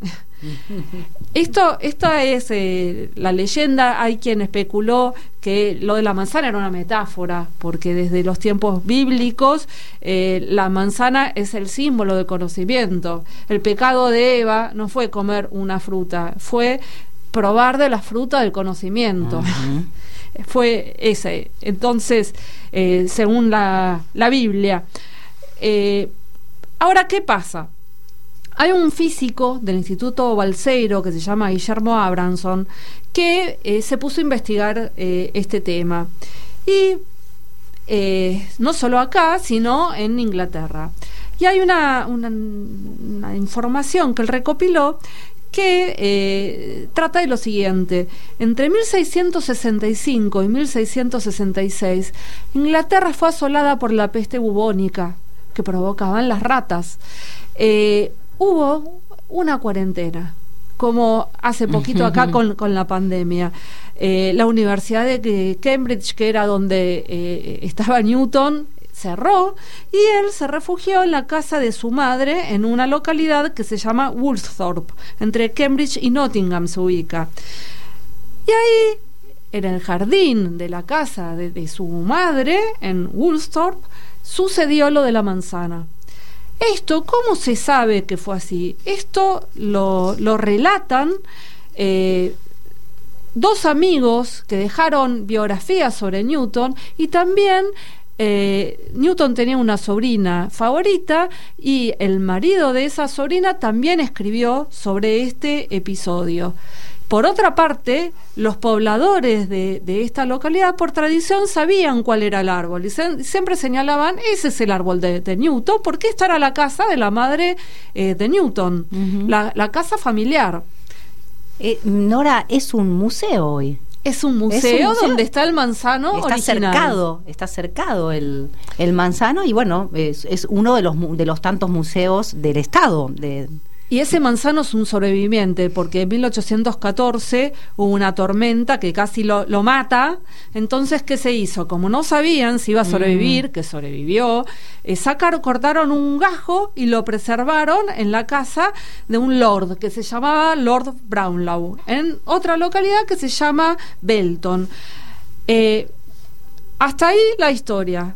Esto, esta es eh, la leyenda. Hay quien especuló que lo de la manzana era una metáfora, porque desde los tiempos bíblicos eh, la manzana es el símbolo del conocimiento. El pecado de Eva no fue comer una fruta, fue probar de la fruta del conocimiento. Uh-huh. Fue ese. Entonces, eh, según la, la Biblia. Eh, ahora, ¿qué pasa? Hay un físico del Instituto Balseiro que se llama Guillermo Abramson que eh, se puso a investigar eh, este tema, y eh, no solo acá, sino en Inglaterra. Y hay una, una, una información que él recopiló que eh, trata de lo siguiente. Entre mil seiscientos sesenta y cinco y mil seiscientos sesenta y seis, Inglaterra fue asolada por la peste bubónica que provocaban las ratas. Eh, hubo una cuarentena, como hace poquito acá con, con la pandemia. Eh, la Universidad de Cambridge, que era donde eh, estaba Newton, cerró, y él se refugió en la casa de su madre en una localidad que se llama Woolsthorpe, entre Cambridge y Nottingham se ubica. Y ahí, en el jardín de la casa de, de su madre, en Woolsthorpe, sucedió lo de la manzana. Esto, ¿cómo se sabe que fue así? Esto lo, lo relatan eh, dos amigos que dejaron biografías sobre Newton, y también eh, Newton tenía una sobrina favorita, y el marido de esa sobrina también escribió sobre este episodio. Por otra parte, los pobladores de, de esta localidad, por tradición, sabían cuál era el árbol, y se, siempre señalaban: ese es el árbol de, de Newton, porque esta era la casa de la madre eh, de Newton, uh-huh. la, la casa familiar. Eh, Nora, es un museo hoy. Es un museo, es un museo donde está el manzano está original. cercado, está cercado el, el manzano, y bueno, es, es uno de los, de los tantos museos del estado de... Y ese manzano es un sobreviviente, porque en mil ochocientos catorce hubo una tormenta que casi lo, lo mata. Entonces, ¿qué se hizo? Como no sabían si iba a sobrevivir, mm. que sobrevivió, eh, sacaron, cortaron un gajo y lo preservaron en la casa de un lord que se llamaba Lord Brownlow, en otra localidad que se llama Belton. Eh, hasta ahí la historia.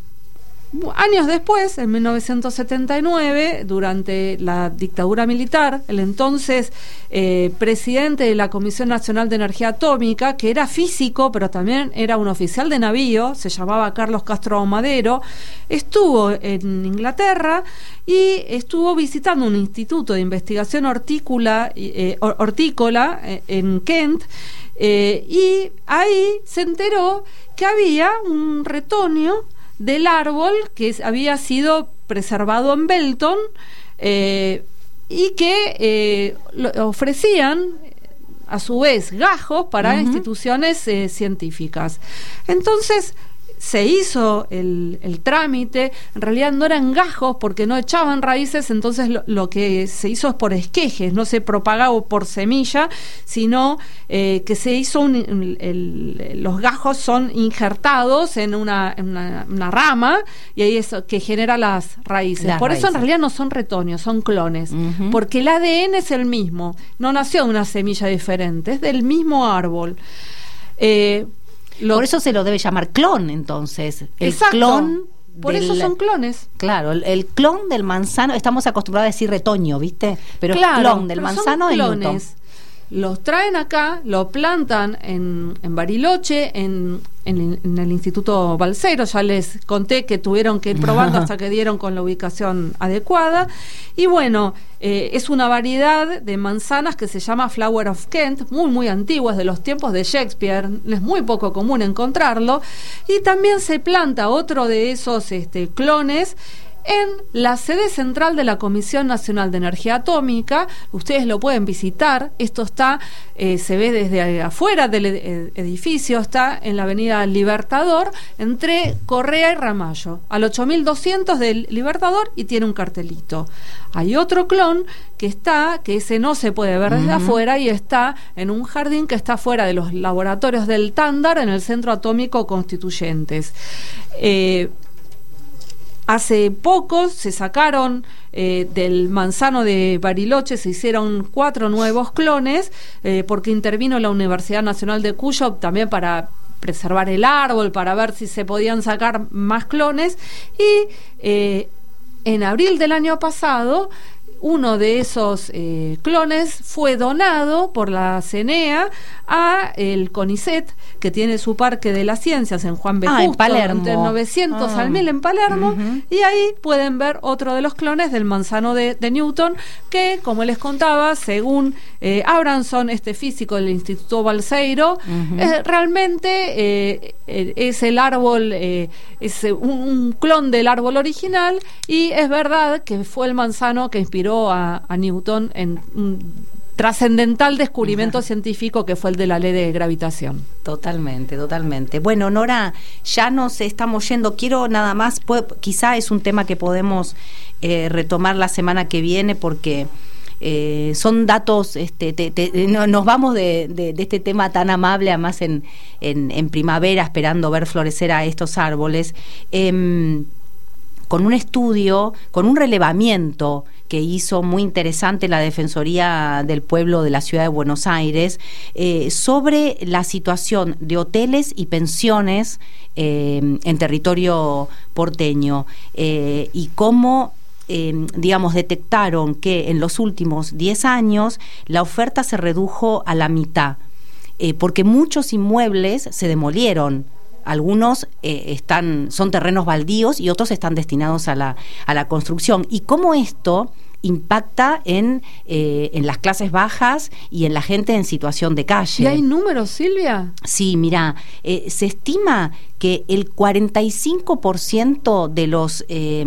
Años después, en mil novecientos setenta y nueve, durante la dictadura militar, el entonces eh, presidente de la Comisión Nacional de Energía Atómica, que era físico, pero también era un oficial de navío, se llamaba Carlos Castro Madero, estuvo en Inglaterra y estuvo visitando un instituto de investigación hortícola, eh, hortícola eh, en Kent, eh, y ahí se enteró que había un retoño del árbol que había sido preservado en Belton, eh, y que eh, lo ofrecían a su vez gajos para uh-huh. instituciones eh, científicas. Entonces se hizo el, el trámite. En realidad no eran gajos porque no echaban raíces, entonces lo, lo que se hizo es por esquejes, no se propagaba por semilla, sino eh, que se hizo un, el, el, los gajos son injertados en una, en una, una rama, y ahí es que genera las raíces. Las por raíces. Eso en realidad no son retoños, son clones, uh-huh. porque el A D N es el mismo, no nació de una semilla diferente, es del mismo árbol. Eh, Lo, por eso se lo debe llamar clon, entonces. El exacto, clon por del, eso son clones. Claro, el, el clon del manzano, estamos acostumbrados a decir retoño, ¿viste? Pero claro, el clon del manzano es Newton. Los traen acá, lo plantan en, en Bariloche, en, en, en el Instituto Balseiro. Ya les conté que tuvieron que ir probando hasta que dieron con la ubicación adecuada. Y bueno, eh, es una variedad de manzanas que se llama Flower of Kent, muy muy antigua, es de los tiempos de Shakespeare, es muy poco común encontrarlo. Y también se planta otro de esos este, clones en la sede central de la Comisión Nacional de Energía Atómica. Ustedes lo pueden visitar. Esto está, eh, se ve desde afuera del ed- edificio, está en la avenida Libertador, entre Correa y Ramallo, al ocho mil doscientos del Libertador, y tiene un cartelito. Hay otro clon que está, que ese no se puede ver desde uh-huh. afuera, y está en un jardín que está fuera de los laboratorios del Tándar, en el Centro Atómico Constituyentes. Eh, Hace poco se sacaron eh, del manzano de Bariloche, se hicieron cuatro nuevos clones, eh, porque intervino la Universidad Nacional de Cuyo también para preservar el árbol, para ver si se podían sacar más clones. Y eh, en abril del año pasado, uno de esos eh, clones fue donado por la CENEA a el CONICET, que tiene su Parque de las Ciencias en Juan B. Ah, Justo, en Palermo. entre novecientos ah. al mil en Palermo, uh-huh. y ahí pueden ver otro de los clones del manzano de, de Newton, que, como les contaba, según eh, Abramson, este físico del Instituto Balseiro, uh-huh. eh, realmente eh, eh, es el árbol, eh, es un, un clon del árbol original, y es verdad que fue el manzano que inspiró a, a Newton en un trascendental descubrimiento uh-huh. científico, que fue el de la ley de gravitación. Totalmente, totalmente. Bueno, Nora, ya nos estamos yendo. Quiero nada más, puede, quizá es un tema que podemos eh, retomar la semana que viene, porque eh, son datos, este, te, te, no, nos vamos de, de, de este tema tan amable, además en, en, en primavera, esperando ver florecer a estos árboles, eh, con un estudio, con un relevamiento que hizo muy interesante la Defensoría del Pueblo de la Ciudad de Buenos Aires, eh, sobre la situación de hoteles y pensiones eh, en territorio porteño, eh, y cómo Eh, digamos, detectaron que en los últimos diez años la oferta se redujo a la mitad, eh, porque muchos inmuebles se demolieron. Algunos eh, están, son terrenos baldíos, y otros están destinados a la, a la construcción. Y cómo esto impacta en, eh, en las clases bajas y en la gente en situación de calle. ¿Y hay números, Silvia? Sí, mira, eh, se estima que el cuarenta y cinco por ciento de los eh,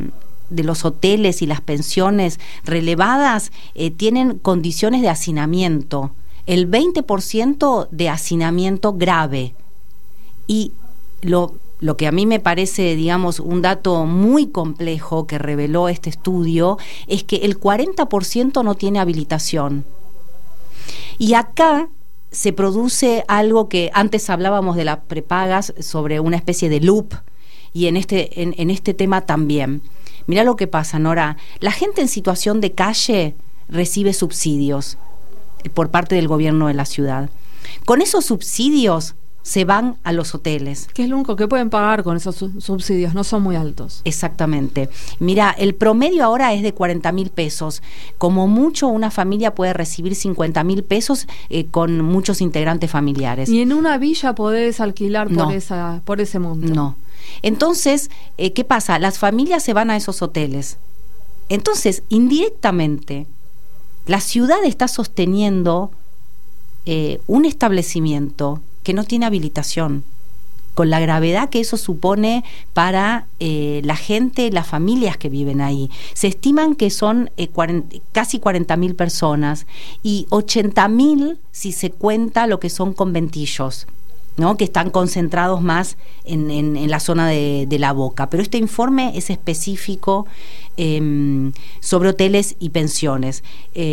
de los hoteles y las pensiones relevadas eh, tienen condiciones de hacinamiento, el veinte por ciento de hacinamiento grave. Y lo, lo que a mí me parece, digamos, un dato muy complejo que reveló este estudio es que el cuarenta por ciento no tiene habilitación. Y acá se produce algo que antes hablábamos de las prepagas, sobre una especie de loop, y en este, en, en este tema también. Mirá lo que pasa, Nora. La gente en situación de calle recibe subsidios por parte del gobierno de la ciudad. Con esos subsidios se van a los hoteles. Que es lo único que pueden pagar con esos subsidios, no son muy altos. Exactamente. Mira, el promedio ahora es de cuarenta mil pesos. Como mucho, una familia puede recibir cincuenta mil pesos eh, con muchos integrantes familiares. ¿Y en una villa podés alquilar por, no. esa, por ese monto? No. Entonces, eh, ¿qué pasa? Las familias se van a esos hoteles. Entonces, indirectamente, la ciudad está sosteniendo eh, un establecimiento que no tiene habilitación, con la gravedad que eso supone para eh, la gente, las familias que viven ahí. Se estiman que son eh, cuarenta, casi cuarenta mil personas y ochenta mil si se cuenta lo que son conventillos, ¿no? Que están concentrados más en, en, en la zona de, de la Boca. Pero este informe es específico eh, sobre hoteles y pensiones.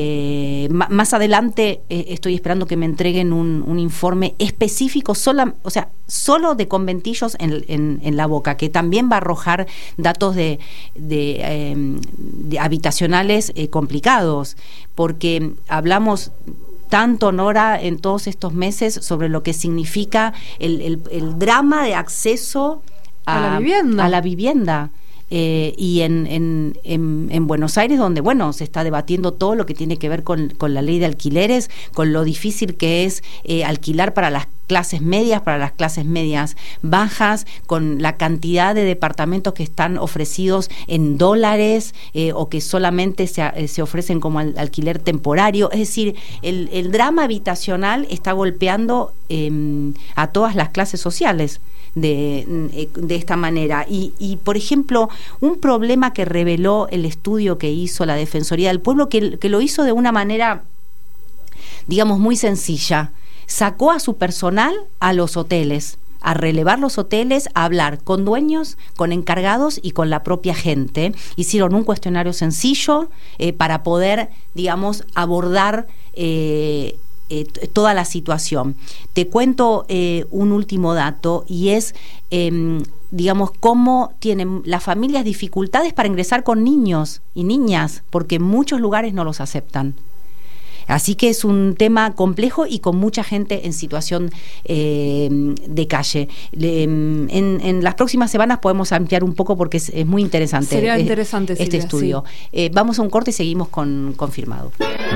Eh, m- más adelante eh, estoy esperando que me entreguen un, un informe específico, sola, o sea, solo de conventillos en, en, en la Boca, que también va a arrojar datos de, de, eh, de habitacionales eh, complicados, porque hablamos tanto, Nora, en todos estos meses sobre lo que significa el, el, el drama de acceso a, a la vivienda. A la vivienda. Eh, y en, en, en, en Buenos Aires, donde, bueno, se está debatiendo todo lo que tiene que ver con, con la ley de alquileres, con lo difícil que es eh, alquilar para las clases medias, para las clases medias bajas, con la cantidad de departamentos que están ofrecidos en dólares eh, o que solamente se, eh, se ofrecen como al, alquiler temporario. Es decir, el, el drama habitacional está golpeando eh, a todas las clases sociales de, de esta manera. Y, y, por ejemplo, un problema que reveló el estudio que hizo la Defensoría del Pueblo, que, que lo hizo de una manera, digamos, muy sencilla. Sacó a su personal a los hoteles, a relevar los hoteles, a hablar con dueños, con encargados y con la propia gente. Hicieron un cuestionario sencillo eh, para poder, digamos, abordar eh, eh, toda la situación. Te cuento eh, un último dato, y es, eh, digamos, cómo tienen las familias dificultades para ingresar con niños y niñas, porque en muchos lugares no los aceptan. Así que es un tema complejo y con mucha gente en situación eh, de calle. Le, en, en las próximas semanas podemos ampliar un poco porque es, es muy interesante. Sería interesante, este Silvia, estudio. Sí. Eh, vamos a un corte y seguimos con Confirmado.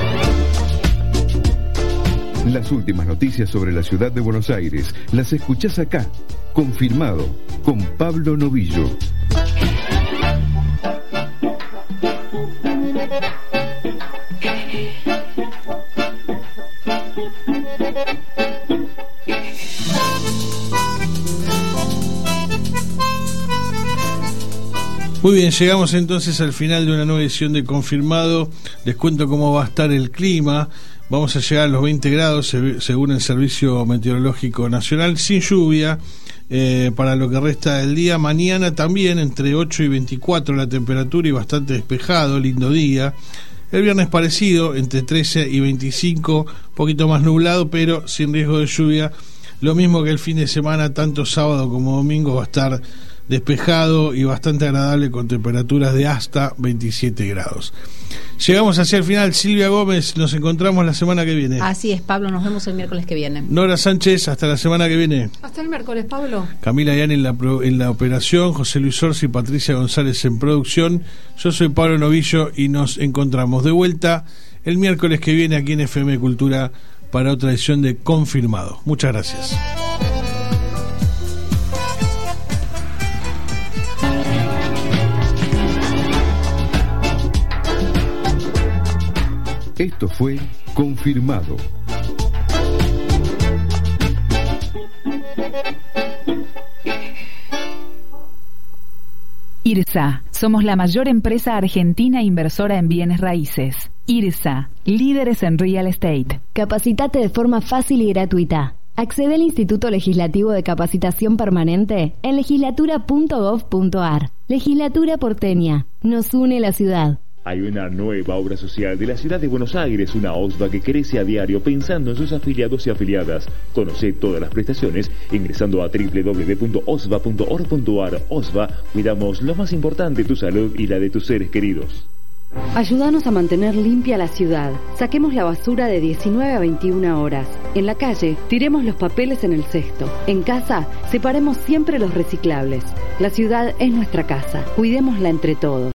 Las últimas noticias sobre la ciudad de Buenos Aires las escuchás acá. Confirmado, con Pablo Novillo. Muy bien, llegamos entonces al final de una nueva edición de Confirmado. Les cuento cómo va a estar el clima. Vamos a llegar a los veinte grados según el Servicio Meteorológico Nacional, sin lluvia eh, para lo que resta del día. Mañana también entre ocho y veinticuatro la temperatura y bastante despejado, lindo día. El viernes parecido, entre trece y veinticinco, un poquito más nublado, pero sin riesgo de lluvia. Lo mismo que el fin de semana, tanto sábado como domingo va a estar despejado y bastante agradable, con temperaturas de hasta veintisiete grados. Llegamos hacia el final. Silvia Gómez, nos encontramos la semana que viene. Así es, Pablo, nos vemos el miércoles que viene. Nora Sánchez, hasta la semana que viene. Hasta el miércoles, Pablo. Camila Yan en la, en la operación, José Luis Orsi y Patricia González en producción. Yo soy Pablo Novillo y nos encontramos de vuelta el miércoles que viene aquí en F M Cultura para otra edición de Confirmado. Muchas gracias. Esto fue Confirmado. IRSA, somos la mayor empresa argentina inversora en bienes raíces. IRSA, líderes en real estate. Capacitate de forma fácil y gratuita. Accede al Instituto Legislativo de Capacitación Permanente en legislatura punto gov punto ar. Legislatura porteña. Nos une la ciudad. Hay una nueva obra social de la ciudad de Buenos Aires, una O S V A que crece a diario pensando en sus afiliados y afiliadas. Conoce todas las prestaciones ingresando a doble u doble u doble u punto osva punto org punto ar. O S V A, cuidamos lo más importante, tu salud y la de tus seres queridos. Ayúdanos a mantener limpia la ciudad. Saquemos la basura de diecinueve a veintiuna horas. En la calle, tiremos los papeles en el cesto. En casa, separemos siempre los reciclables. La ciudad es nuestra casa. Cuidémosla entre todos.